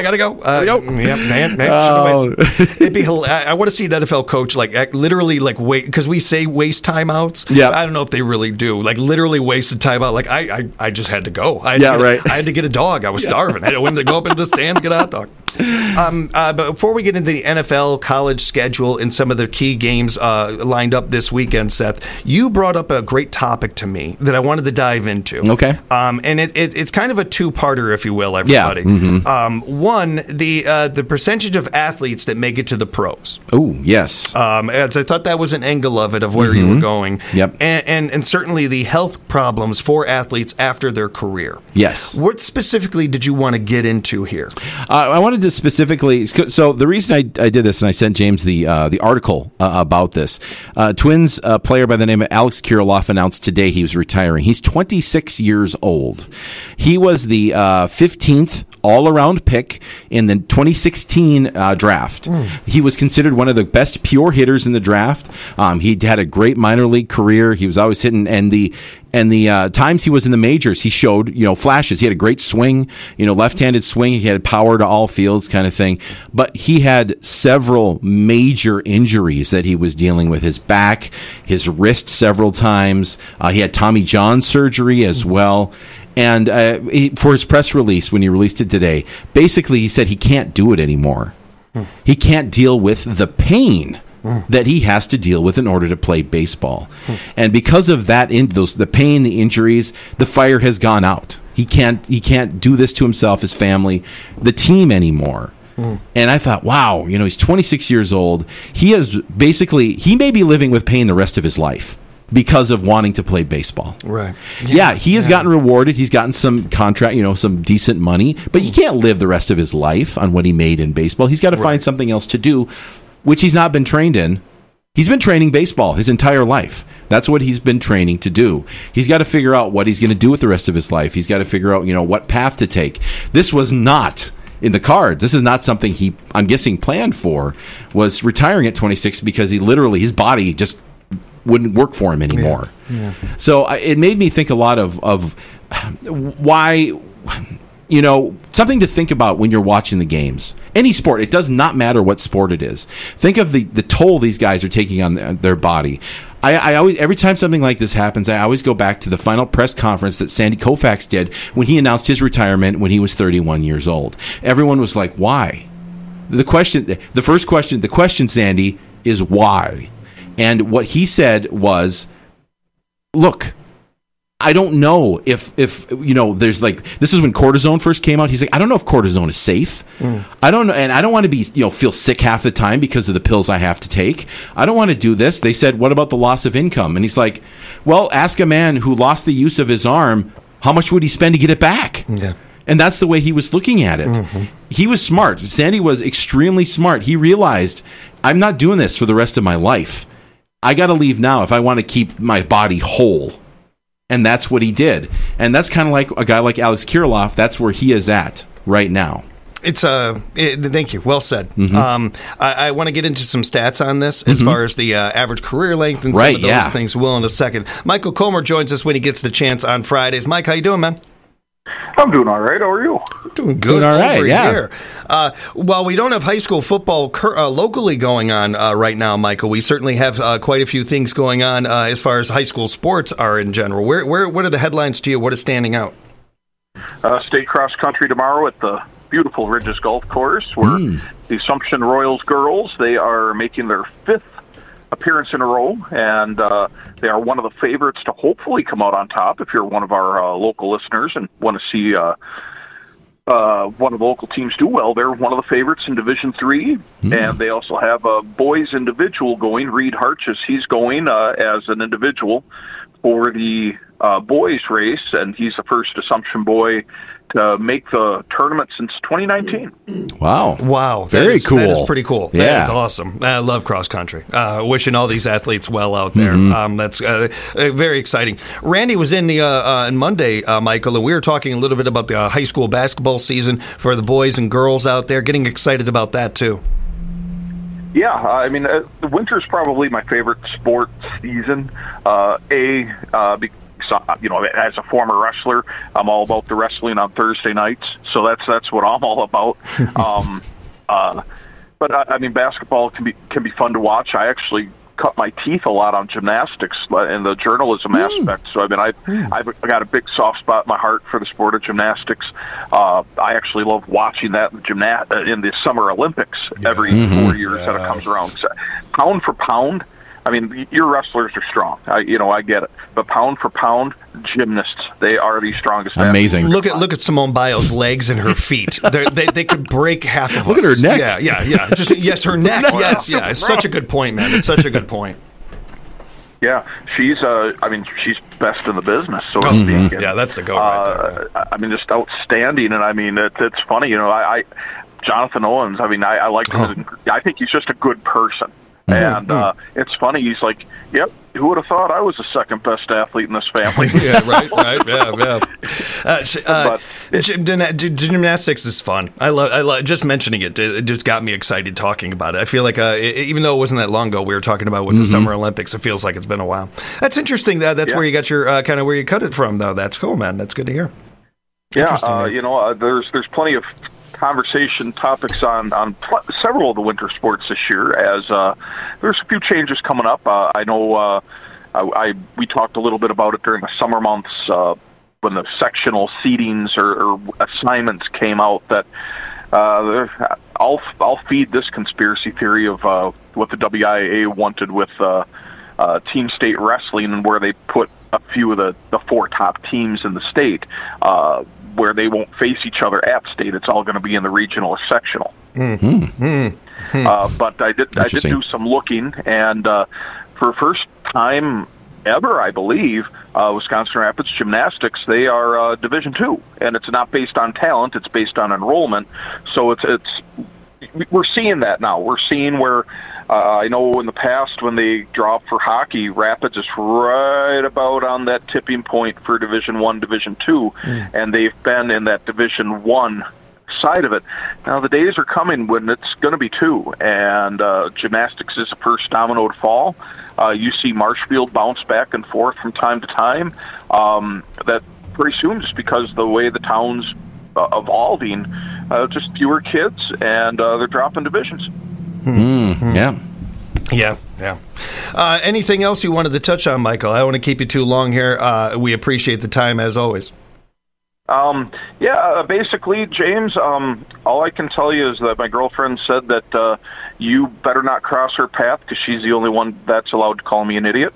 It'd be hilarious. I want to see an NFL coach literally wait, because we say waste timeouts. Yeah, I don't know if they really do. Literally waste a timeout. I just had to go. I had to get a dog. I was starving. I had to go up into the stand to get a hot dog. But before we get into the NFL college schedule and some of the key games lined up this weekend, Seth, you brought up a great topic to me that I wanted to dive into. Okay. And it's kind of a two-parter, if you will, everybody. Yeah. Mm-hmm. One, the percentage of athletes that make it to the pros. Oh, yes. As I thought that was an angle of it, of where you were going. Yep. And certainly the health problems for athletes after their career. Yes. What specifically did you want to get into here? I wanted to specifically, so the reason I did this, and I sent James the article about this, Twins player by the name of Alex Kirilloff announced today he was retiring. He's 26 years old. He was the 15th all-around pick in the 2016 draft. He was considered one of the best pure hitters in the draft. He had a great minor league career. He was always hitting, and the times he was in the majors, he showed, flashes. He had a great swing, left-handed swing. He had power to all fields kind of thing. But he had several major injuries that he was dealing with. His back, his wrist several times. He had Tommy John surgery as well. And for his press release, when he released it today, basically he said he can't do it anymore. He can't deal with the pain that he has to deal with in order to play baseball. And because of that, the pain, the injuries, the fire has gone out. He can't do this to himself, his family, the team anymore. And I thought, wow, he's 26 years old. He may be living with pain the rest of his life because of wanting to play baseball. Right. Yeah, he has gotten rewarded. He's gotten some contract, some decent money, but he can't live the rest of his life on what he made in baseball. He's got to find something else to do, which he's not been trained in. He's been training baseball his entire life. That's what he's been training to do. He's got to figure out what he's going to do with the rest of his life. He's got to figure out, what path to take. This was not in the cards. This is not something he, I'm guessing, planned for, was retiring at 26 because his body just wouldn't work for him anymore. Yeah. So it made me think a lot of why, something to think about when you're watching the games. Any sport, it does not matter what sport it is. Think of the toll these guys are taking on their body. I always, every time something like this happens, I always go back to the final press conference that Sandy Koufax did when he announced his retirement when he was 31 years old. Everyone was like, why? The question, Sandy, is why? And what he said was, look, I don't know if there's this is when cortisone first came out. He's like, I don't know if cortisone is safe. I don't know, and I don't want to be feel sick half the time because of the pills I have to take. I don't want to do this. They said, what about the loss of income? And he's like, well, ask a man who lost the use of his arm, how much would he spend to get it back? Yeah. And that's the way he was looking at it. Mm-hmm. He was smart. Sandy was extremely smart. He realized, I'm not doing this for the rest of my life. I got to leave now if I want to keep my body whole. And that's what he did. And that's kind of like a guy like Alex Kirilloff. That's where he is at right now. Thank you. Well said. Mm-hmm. I want to get into some stats on this as far as the average career length and some of those things. Will in a second. Michael Comer joins us when he gets the chance on Fridays. Mike, how you doing, man? I'm doing all right. How are you? Doing good. Doing all right, here. While we don't have high school football locally going on right now, Michael, we certainly have quite a few things going on as far as high school sports are in general. What are the headlines to you? What is standing out? State cross country tomorrow at the beautiful Ridges Golf Course, where the Assumption Royals girls, they are making their 5th appearance in a row, and they are one of the favorites to hopefully come out on top. If you're one of our local listeners and want to see one of the local teams do well, they're one of the favorites in Division III, and they also have a boys individual going. Reed Harches, he's going as an individual for the boys race, and he's the first Assumption boy to make the tournament since 2019. Wow. Very cool. That is pretty cool. Yeah. That is awesome. I love cross country. Wishing all these athletes well out there. That's very exciting. Randy was in the on Monday, Michael, and we were talking a little bit about the high school basketball season for the boys and girls out there, getting excited about that too. Yeah, I mean, the winter's probably my favorite sport season. As a former wrestler, I'm all about the wrestling on Thursday nights, so that's what I'm all about. But I mean, basketball can be fun to watch. I actually cut my teeth a lot on gymnastics and the journalism aspect. So, I mean, I've got a big soft spot in my heart for the sport of gymnastics. I actually love watching that in the Summer Olympics every 4 years that it comes around. So, pound for pound, I mean, your wrestlers are strong. I get it. But pound for pound, gymnasts, they are the strongest. Amazing. Look at Simone Biles' legs and her feet. they could break half of us. Look at her neck. Yeah. Just her neck. Yes, yeah. It's such a good point, man. It's such a good point. Yeah, she's best in the business, so to speak. Yeah, that's the go right there. I mean, just outstanding, and I mean, it's funny, Jonathan Owens, I mean, I like him. I think he's just a good person. And it's funny, he's like, yep, who would have thought I was the second best athlete in this family? Yeah, right, yeah. Gymnastics is fun. I love just mentioning it. It just got me excited talking about it. I feel like even though it wasn't that long ago, we were talking about with the Summer Olympics. It feels like it's been a while. That's interesting. That's where you got your kind of where you cut it from, though. That's cool, man. That's good to hear. Yeah, there's plenty of conversation topics on several of the winter sports this year, as there's a few changes coming up. I know we talked a little bit about it during the summer months when the sectional seedings or assignments came out, that I'll feed this conspiracy theory of what the WIAA wanted with Team State Wrestling, and where they put a few of the 4 top teams in the state, where they won't face each other at state. It's all going to be in the regional or sectional. But I did do some looking, and for first time ever, I believe, Wisconsin Rapids Gymnastics, they are Division II, and it's not based on talent; it's based on enrollment. So we're seeing that now. We're seeing where I know in the past when they dropped for hockey, Rapids is right about on that tipping point for Division I, Division II, and they've been in that Division I side of it. Now the days are coming when it's going to be 2, and gymnastics is the first domino to fall. You see Marshfield bounce back and forth from time to time. That pretty soon, just because the way the town's evolving, just fewer kids, and they're dropping divisions. Yeah. Anything else you wanted to touch on, Michael? I don't want to keep you too long here. We appreciate the time, as always. Basically, James, all I can tell you is that my girlfriend said that you better not cross her path, because she's the only one that's allowed to call me an idiot.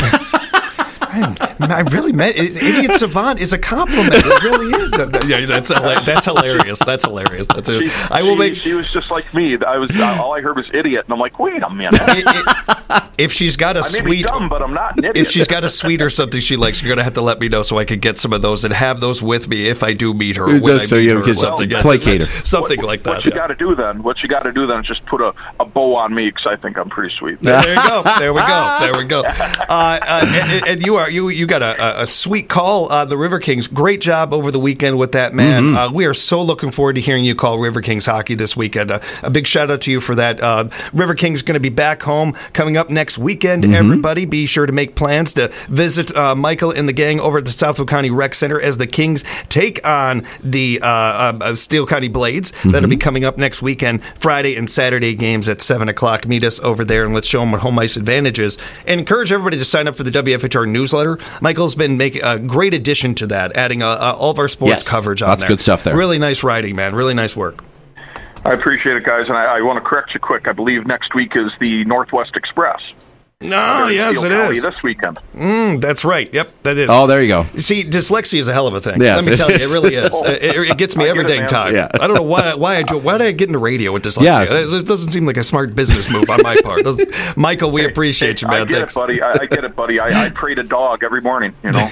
I really meant idiot savant is a compliment. It really is. Yeah, that's hilarious. That's hilarious. That's it. She was just like me. All I heard was idiot, and I'm like, wait a minute. If she's got a I may be dumb, but I'm not an idiot. If she's got a sweet or something she likes, you're gonna have to let me know so I can get some of those and have those with me if I do meet her. Just so you get something, placate her, something like that. What you got to do then is just put a bow on me, because I think I'm pretty sweet. There you go. There we go. And you got a sweet call on the River Kings. Great job over the weekend with that, man. We are so looking forward to hearing you call River Kings hockey this weekend. A big shout out to you for that. River Kings going to be back home coming up next weekend. Everybody, be sure to make plans to visit Michael and the gang over at the Southfield County Rec Center as the Kings take on the Steele County Blades. That'll be coming up next weekend. Friday and Saturday games at 7 o'clock. Meet us over there and let's show them what home ice advantage is. And encourage everybody to sign up for the WFHR newsletter. Michael's been making a great addition to that, adding all of our sports coverage on there. Lots of good stuff there. Really nice writing, man. Really nice work. I appreciate it, guys, and I want to correct you quick. I believe next week is the Northwest Express. Oh, yes, it is. This weekend. That's right. Yep, that is. Oh, there you go. See, dyslexia is a hell of a thing. Yes, let me tell you, it really is. It gets me every dang time. Yeah. I don't know why did I get into radio with dyslexia? Yes. It doesn't seem like a smart business move on my part. Michael, we appreciate you, man. I get it, buddy. I get it, buddy. I trade a dog every morning,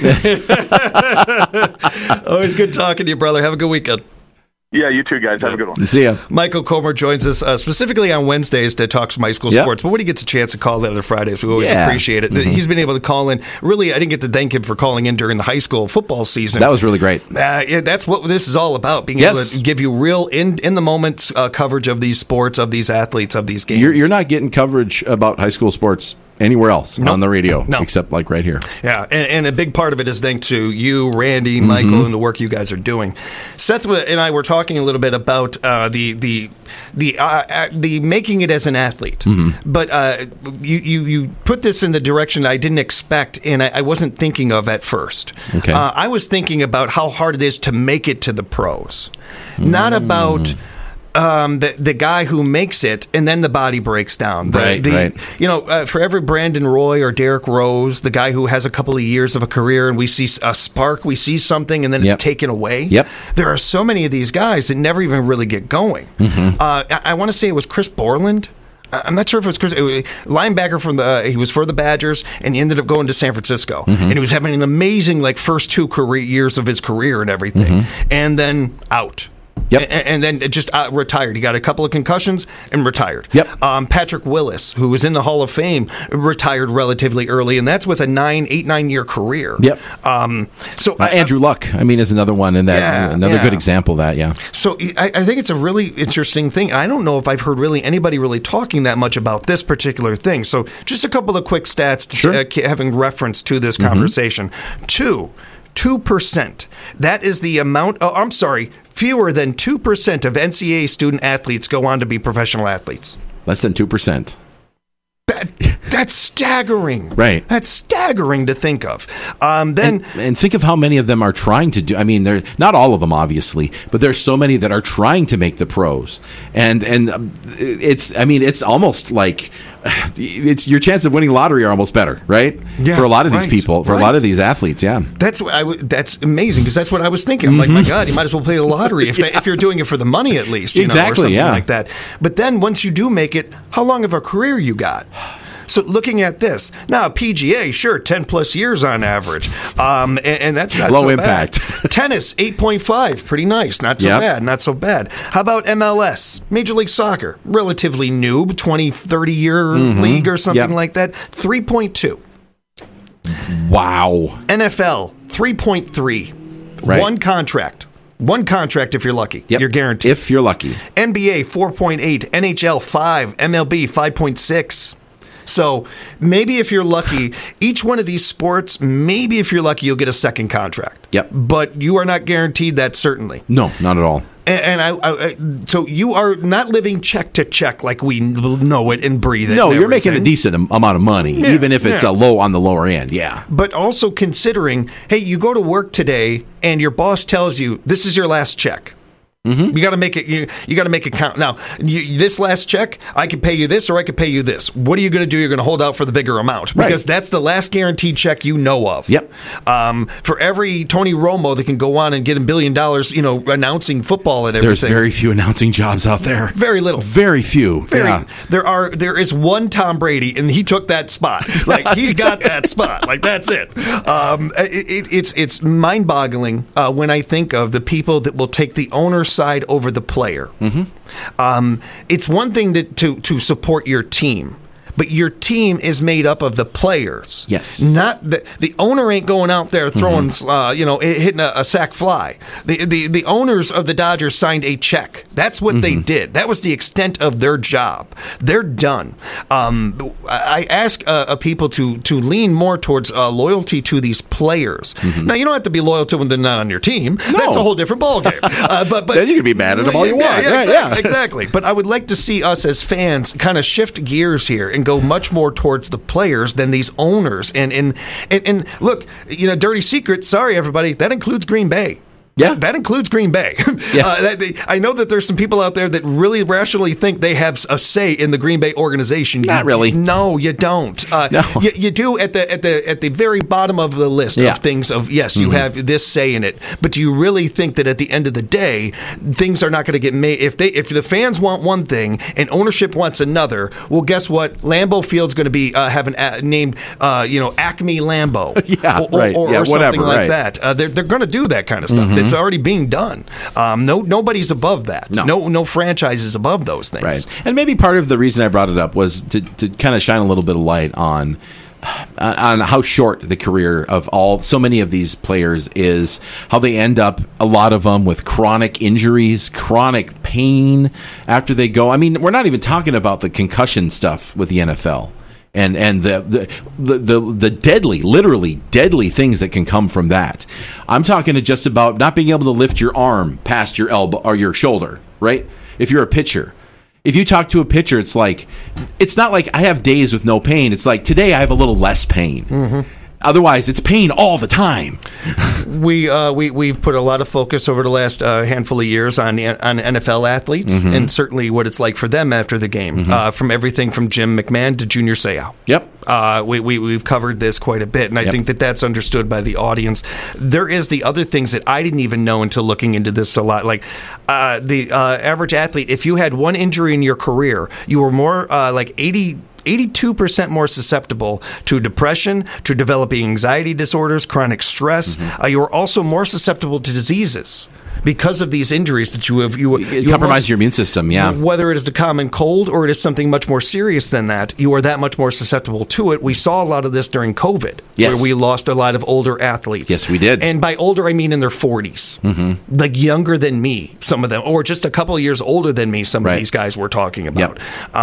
Always good talking to you, brother. Have a good weekend. Yeah, you too, guys. Have a good one. See ya. Michael Comer joins us specifically on Wednesdays to talk some high school sports, but when he gets a chance to call the other Fridays, we always appreciate it. He's been able to call in. Really, I didn't get to thank him for calling in during the high school football season. That was really great. That's what this is all about, being able to give you real, in-the-moment coverage of these sports, of these athletes, of these games. You're not getting coverage about high school sports anywhere else on the radio except like right here. Yeah, and a big part of it is thanks to you, Randy, Michael, and the work you guys are doing. Seth and I were talking a little bit about the making it as an athlete, but you put this in the direction I didn't expect, and I wasn't thinking of at first. Okay. I was thinking about how hard it is to make it to the pros, not about the guy who makes it and then the body breaks down. Right. You know, for every Brandon Roy or Derrick Rose, the guy who has a couple of years of a career and we see a spark, we see something and then it's taken away. Yep. There are so many of these guys that never even really get going. I want to say it was Chris Borland. I'm not sure if it was Chris, linebacker he was for the Badgers, and he ended up going to San Francisco. And he was having an amazing first 2 years of his career and everything, and then out. Yep. And then it just retired. He got a couple of concussions and retired. Yep. Patrick Willis, who was in the Hall of Fame, retired relatively early, and that's with a 9-year career. Yep. So Andrew Luck, is another one in that. Another good example of that. Yeah. So I think it's a really interesting thing. I don't know if I've heard anybody really talking that much about this particular thing. So just a couple of quick stats having reference to this conversation. 2%. That is the amount. Fewer than 2% of NCAA student athletes go on to be professional athletes. Less than 2%. That's staggering. Right. That's staggering to think of. And think of how many of them are trying to do. They're not all of them, obviously, but there's so many that are trying to make the pros. And it's almost like it's your chance of winning lottery are almost better, right? Yeah, for a lot of these people, for a lot of these athletes, yeah. That's amazing because that's what I was thinking. I'm like, my God, you might as well play the lottery if you're doing it for the money at least, or something like that. But then once you do make it, how long of a career you got? So looking at this now, PGA, sure, 10+ years on average, and that's not low so impact. Bad. Tennis, 8.5, pretty nice, not so bad. How about MLS, Major League Soccer, relatively new, 20-30 year league or something like that, 3.2. Wow. NFL, 3.3. Right. One contract if you're lucky. Yep. You're guaranteed. If you're lucky. NBA, 4.8. NHL, 5. MLB, 5.6. So maybe if you're lucky, each one of these sports, maybe if you're lucky, you'll get a second contract. Yep. But you are not guaranteed that, certainly. No, not at all. And so you are not living check to check like we know it and breathe it. No, you're making a decent amount of money, even if it's on the lower end. Yeah. But also considering, hey, you go to work today and your boss tells you this is your last check. You got to make it. You got to make it count. Now, this last check, I could pay you this, or I could pay you this. What are you going to do? You're going to hold out for the bigger amount because that's the last guaranteed check you know of. Yep. For every Tony Romo that can go on and get $1 billion, announcing football and everything. There's very few announcing jobs out there. Very little. Very few. Yeah. There is one Tom Brady, and he took that spot. Like he's got that spot. Like that's it. It's mind-boggling when I think of the people that will take the owner's side over the player. It's one thing to support your team, but your team is made up of the players. Yes. Not the owner ain't going out there throwing, hitting a sack fly. The owners of the Dodgers signed a check. That's what they did. That was the extent of their job. They're done. I ask people to lean more towards loyalty to these players. Now, you don't have to be loyal to them when they're not on your team. No. That's a whole different ballgame. But then you can be mad at them all you want. Exactly. But I would like to see us as fans kind of shift gears here and go much more towards the players than these owners. And look, dirty secret, sorry everybody, that includes Green Bay. Yeah. That includes Green Bay. I know that there's some people out there that really rationally think they have a say in the Green Bay organization. Not really. No, you don't. No. You do at the very bottom of the list of things of, yes, you have this say in it. But do you really think that at the end of the day, things are not going to get made? If the fans want one thing and ownership wants another, well, guess what? Lambeau Field's going to be named Acme Lambeau. Or something like that. They're going to do that kind of stuff. It's already being done. Nobody's above that. No franchise is above those things. Right. And maybe part of the reason I brought it up was to kind of shine a little bit of light on how short the career of so many of these players is, how they end up, a lot of them, with chronic injuries, chronic pain after they go. We're not even talking about the concussion stuff with the NFL. and the deadly, literally deadly things that can come from that. I'm talking to just about not being able to lift your arm past your elbow or your shoulder, right? If you're a pitcher. If you talk to a pitcher, it's not like I have days with no pain. It's like today I have a little less pain. Mm-hmm. Otherwise, it's pain all the time. We've put a lot of focus over the last handful of years on NFL athletes, mm-hmm. and certainly what it's like for them after the game. Mm-hmm. From everything from Jim McMahon to Junior Seau. Yep. We've covered this quite a bit, and I think that's understood by the audience. There is the other things that I didn't even know until looking into this a lot. Like the average athlete, if you had one injury in your career, you were more 82% more susceptible to depression, to developing anxiety disorders, chronic stress. Mm-hmm. You are also more susceptible to diseases because of these injuries that you compromise your immune system. Yeah, whether it is the common cold or it is something much more serious than that, you are that much more susceptible to it. We saw a lot of this during COVID, where we lost a lot of older athletes. Yes, we did. And by older, I mean in their 40s, mm-hmm. like younger than me, some of them, or just a couple of years older than me. Some of these guys we're talking about.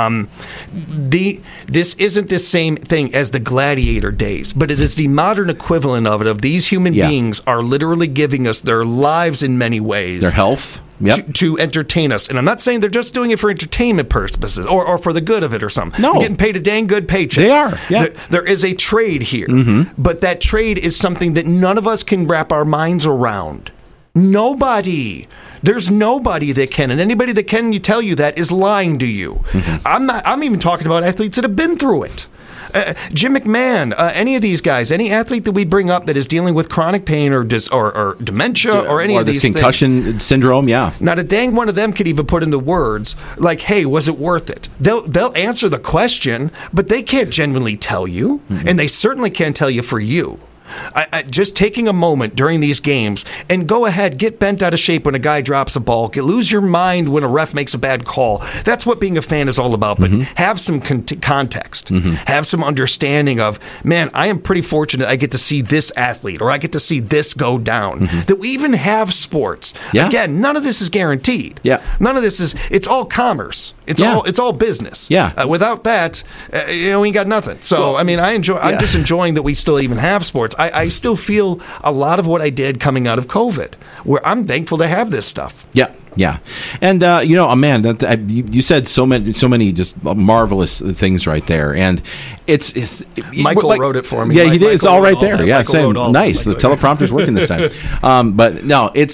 Yep. This isn't the same thing as the gladiator days, but it is the modern equivalent of it. Of these human beings are literally giving us their lives in many ways. Their health. Yep. To entertain us. And I'm not saying they're just doing it for entertainment purposes or for the good of it or something. No. They're getting paid a dang good paycheck. They are. Yeah. There is a trade here. Mm-hmm. But that trade is something that none of us can wrap our minds around. Nobody. There's nobody that can. And anybody that can tell you that is lying to you. Mm-hmm. I'm even talking about athletes that have been through it. Jim McMahon, any of these guys, any athlete that we bring up that is dealing with chronic pain or dementia or any of these concussion syndrome, not a dang one of them could even put in the words like, "Hey, was it worth it?" They'll answer the question, but they can't genuinely tell you, and they certainly can't tell you for you. Just taking a moment during these games and go ahead, get bent out of shape when a guy drops a ball, lose your mind when a ref makes a bad call. That's what being a fan is all about. But have some context, have some understanding of, man, I am pretty fortunate I get to see this athlete or I get to see this go down. That we even have sports. Yeah. Again, none of this is guaranteed. Yeah. None of this is. It's all commerce. It's all business. Yeah. Without that, we ain't got nothing. So I'm just enjoying that we still even have sports. I still feel a lot of what I did coming out of COVID, where I'm thankful to have this stuff. Yeah. And, Amanda, you said so many just marvelous things right there. And it's Michael wrote it for me. Yeah, he did. It's all right there. Yeah, same. Nice. The teleprompter's working this time. But no, it's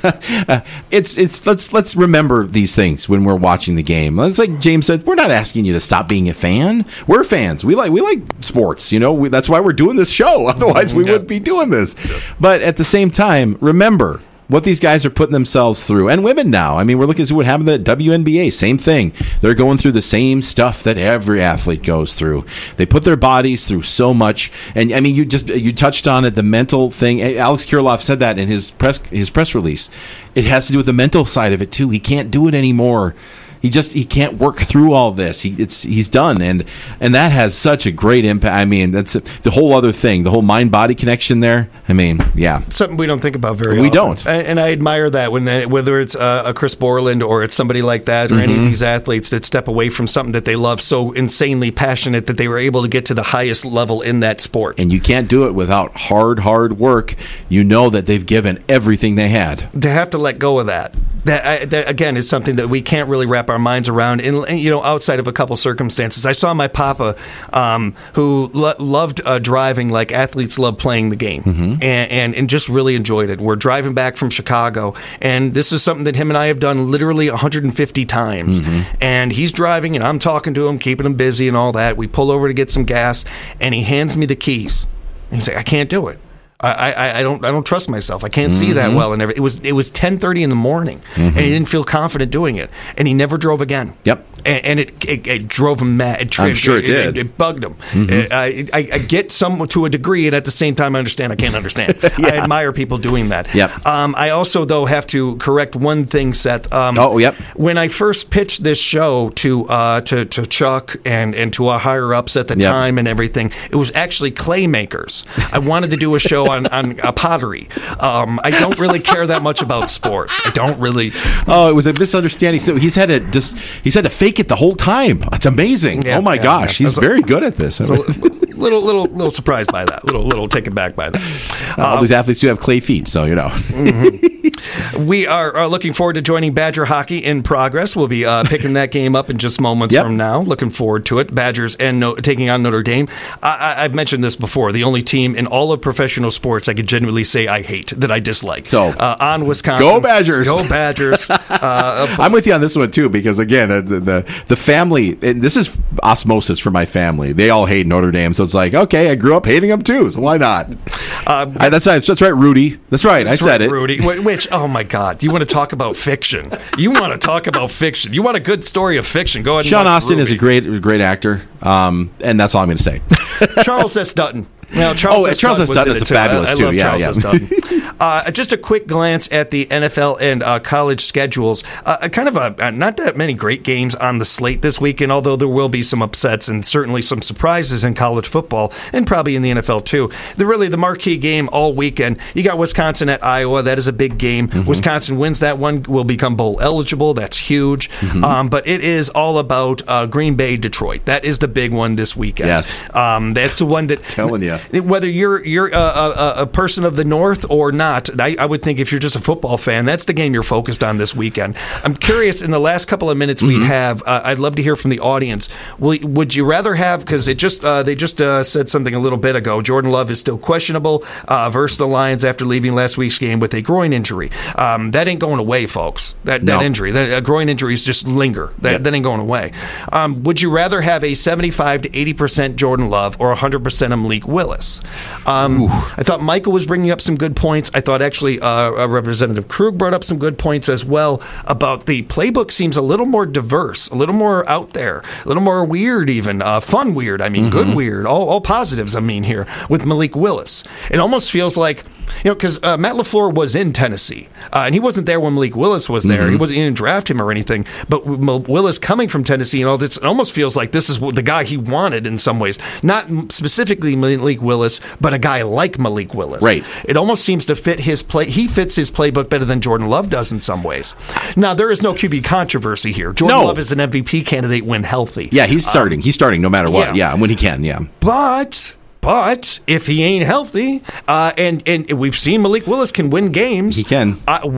let's remember these things when we're watching the game. It's like James said, we're not asking you to stop being a fan. We're fans. We like sports. That's why we're doing this show. Otherwise, we wouldn't be doing this. But at the same time, remember what these guys are putting themselves through, and women now. I mean, we're looking at what happened at WNBA. Same thing. They're going through the same stuff that every athlete goes through. They put their bodies through so much, and I mean, you touched on it, the mental thing. Alex Kirilloff said that in his press release. It has to do with the mental side of it too. He can't do it anymore. He can't work through all this. He's done, and that has such a great impact. I mean, that's the whole other thing, the whole mind-body connection there. I mean, yeah, something we don't think about very often. We don't, and I admire that whether it's a Chris Borland or it's somebody like that or any of these athletes that step away from something that they love so insanely passionate that they were able to get to the highest level in that sport. And you can't do it without hard work. You know that they've given everything they had. To have to let go of that again is something that we can't really wrap our minds around, and outside of a couple circumstances. I saw my papa, who loved driving like athletes love playing the game, and just really enjoyed it. We're driving back from Chicago, and this is something that him and I have done literally 150 times. And he's driving, and I'm talking to him, keeping him busy and all that. We pull over to get some gas, and he hands me the keys. And he's like, "I can't do it. I don't trust myself. I can't see that well." And it was 10:30 in the morning, and he didn't feel confident doing it, and he never drove again. Yep. And it drove him mad. I'm sure it did. It bugged him. I get some to a degree, and at the same time, I can't understand. I admire people doing that. Yep. I also, though, have to correct one thing, Seth. When I first pitched this show to Chuck and to our higher ups at the time and everything, it was actually Claymakers. I wanted to do a show go on pottery. I don't really care that much about sports. I don't really. Oh, it was a misunderstanding. So he's had to fake it the whole time. It's amazing. Yeah, oh my gosh, he's very good at this. Little surprised by that. Little taken back by that. All these athletes do have clay feet, so you know. Mm-hmm. We are looking forward to joining Badger hockey in progress. We'll be picking that game up in just moments from now. Looking forward to it. Badgers and taking on Notre Dame. I've mentioned this before. The only team in all of professional sports I could genuinely say I hate, that I dislike. So on Wisconsin, go Badgers! Go Badgers! I'm with you on this one too, because again, the family. And this is osmosis for my family. They all hate Notre Dame, so it's like, okay, I grew up hating them too, so why not? That's right, Rudy. That's right. I said it, Rudy. Which, oh my God, you want to talk about fiction? You want to talk about fiction? You want a good story of fiction? Go ahead. Sean Austin is a great actor, and that's all I'm going to say. Charles S. Dutton. Now, Charles S. Dutton is fabulous too. I love Charles S. Dutton. Just a quick glance at the NFL and college schedules. Kind of not that many great games on the slate this weekend, although there will be some upsets and certainly some surprises in college football and probably in the NFL too. The marquee game all weekend, you got Wisconsin at Iowa. That is a big game. Mm-hmm. Wisconsin wins that one, will become bowl eligible. That's huge. Mm-hmm. But it is all about Green Bay, Detroit. That is the big one this weekend. Yes. That's the one that... telling you. Whether you're a person of the North or not, I would think if you're just a football fan, that's the game you're focused on this weekend. I'm curious, in the last couple of minutes we have, I'd love to hear from the audience. Would you rather have, because they just said something a little bit ago, Jordan Love is still questionable versus the Lions after leaving last week's game with a groin injury. That ain't going away, folks. That injury, groin injuries just linger. That ain't going away. Would you rather have a 75 to 80% Jordan Love or 100% Malik Willis? I thought Michael was bringing up some good points. I thought actually Representative Krug brought up some good points as well about the playbook seems a little more diverse, a little more out there, a little more weird even, fun weird, good weird, all positives here with Malik Willis. It almost feels like, because Matt LaFleur was in Tennessee, and he wasn't there when Malik Willis was there. He didn't draft him or anything, but Willis coming from Tennessee and all this, it almost feels like this is the guy he wanted in some ways. Not specifically Malik Willis, but a guy like Malik Willis. Right. It almost seems to fit his play. He fits his playbook better than Jordan Love does in some ways. Now, there is no QB controversy here. Jordan Love is an MVP candidate when healthy. Yeah, he's starting. He's starting no matter what. Yeah, when he can, yeah. But if he ain't healthy, and we've seen Malik Willis can win games, he can.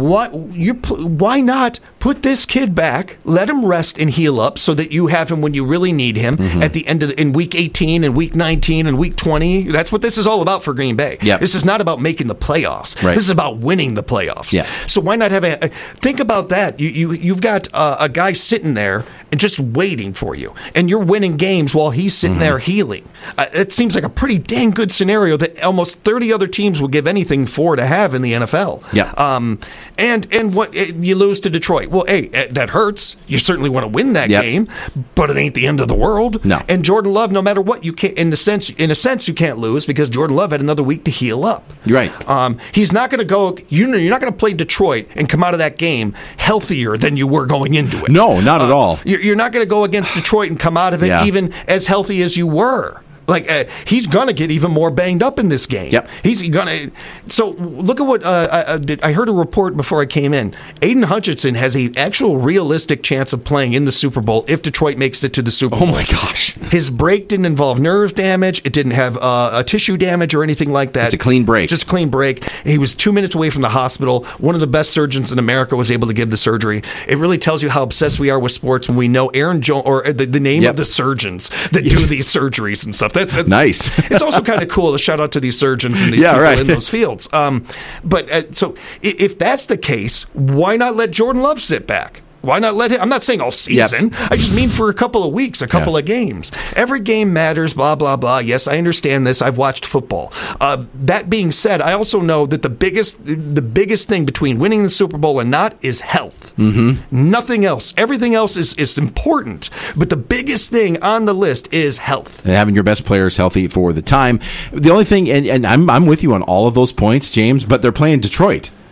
Why not put this kid back, let him rest and heal up, so that you have him when you really need him at the end of in week 18 and week 19 and week 20. That's what this is all about for Green Bay. Yep. This is not about making the playoffs. Right. This is about winning the playoffs. Yeah. So why not have think about that? You've got a guy sitting there and just waiting for you, and you're winning games while he's sitting there healing. It seems like a pretty dang good scenario that almost 30 other teams will give anything for to have in the NFL. Yeah. And what you lose to Detroit? Well, hey, that hurts. You certainly want to win that game, but it ain't the end of the world. No. And Jordan Love, no matter what, you can't. In a sense, you can't lose because Jordan Love had another week to heal up. You're right. He's not going to go. You're not going to play Detroit and come out of that game healthier than you were going into it. No, not at all. You're not going to go against Detroit and come out of it even as healthy as you were. He's going to get even more banged up in this game. Yep. He's going to. So look at what I heard a report before I came in. Aiden Hutchinson has an actual realistic chance of playing in the Super Bowl if Detroit makes it to the Super Bowl. Oh my gosh. His break didn't involve nerve damage. It didn't have a tissue damage or anything like that. Just a clean break. Just clean break. He was 2 minutes away from the hospital. One of the best surgeons in America was able to give the surgery. It really tells you how obsessed we are with sports when we know Aaron Jones or the name of the surgeons that do these surgeries and stuff. That's nice. It's also kind of cool to shout out to these surgeons and these people in those fields. So if that's the case, why not let Jordan Love sit back? Why not let him? I'm not saying all season. Yep. I just mean for a couple of weeks, a couple of games. Every game matters, blah, blah, blah. Yes, I understand this. I've watched football. That being said, I also know that the biggest thing between winning the Super Bowl and not is health. Mm-hmm. Nothing else. Everything else is important. But the biggest thing on the list is health. And having your best players healthy for the time. The only thing, and I'm with you on all of those points, James, but they're playing Detroit.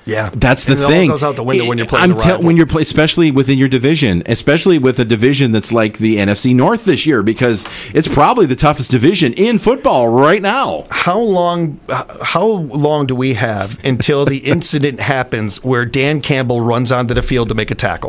Yeah, that's the and thing. It all goes out the window when you're playing the rival. When you're especially within your division, especially with a division that's like the NFC North this year, because it's probably the toughest division in football right now. How long do we have until the incident happens where Dan Campbell runs onto the field to make a tackle?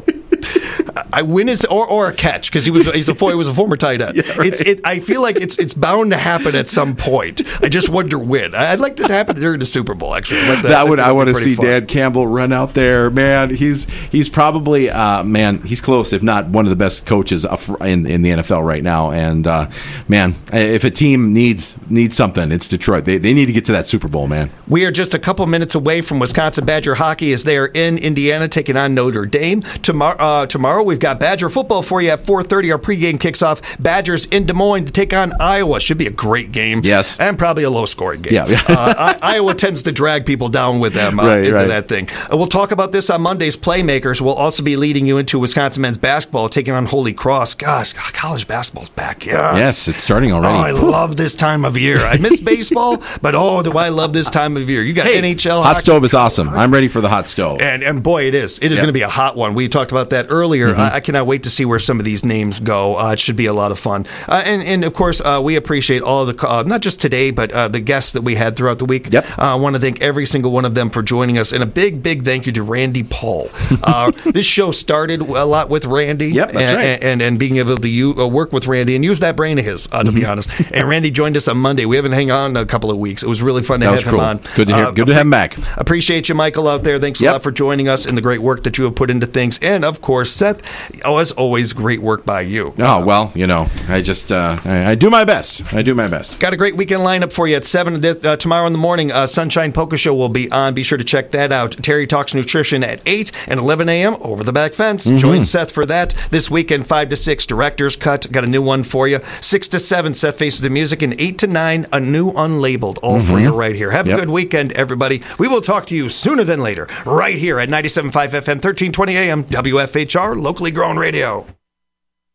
Or a catch, because he was a former tight end. Yeah, right. I feel like it's bound to happen at some point. I just wonder when. I'd like that to happen during the Super Bowl. Actually, I want to see fun. Dan Campbell run out there. Man, he's probably he's close, if not one of the best coaches in the NFL right now. And if a team needs something, it's Detroit. They need to get to that Super Bowl, man. We are just a couple minutes away from Wisconsin Badger hockey as they are in Indiana taking on Notre Dame tomorrow. We've got Badger football for you at 4:30. Our pregame kicks off. Badgers in Des Moines to take on Iowa. Should be a great game. Yes. And probably a low-scoring game. Yeah. Iowa tends to drag people down with them into that thing. We'll talk about this on Monday's Playmakers. We'll also be leading you into Wisconsin men's basketball taking on Holy Cross. Gosh, college basketball's back. Yes, it's starting already. I love this time of year. I miss baseball, but do I love this time of year. You got NHL. Hot stove is awesome. I'm ready for the hot stove. And boy, it is. It is going to be a hot one. We talked about that earlier. I cannot wait to see where some of these names go. It should be a lot of fun. And of course, we appreciate all of the, not just today, but the guests that we had throughout the week. Yep. I want to thank every single one of them for joining us. And a big, big thank you to Randy Paul. This show started a lot with Randy. Yep, that's right. And being able to work with Randy and use that brain of his, to be honest. And Randy joined us on Monday. We haven't hung on a couple of weeks. It was really fun to have him on. Good to hear. Good to have him back. Appreciate you, Michael, out there. Thanks a lot for joining us and the great work that you have put into things. And, of course, Seth, as always, great work by you. Oh, well, I just I do my best. Got a great weekend lineup for you at 7 tomorrow in the morning. Sunshine Polka Show will be on. Be sure to check that out. Terry Talks Nutrition at 8 and 11 a.m. Over the Back Fence. Join Seth for that. This weekend, 5 to 6, Director's Cut. Got a new one for you. 6 to 7, Seth Faces the Music. And 8 to 9, a new Unlabeled. All for you right here. Have a good weekend, everybody. We will talk to you sooner than later, right here at 97.5 FM, 1320 AM, WFHR, locally grown radio.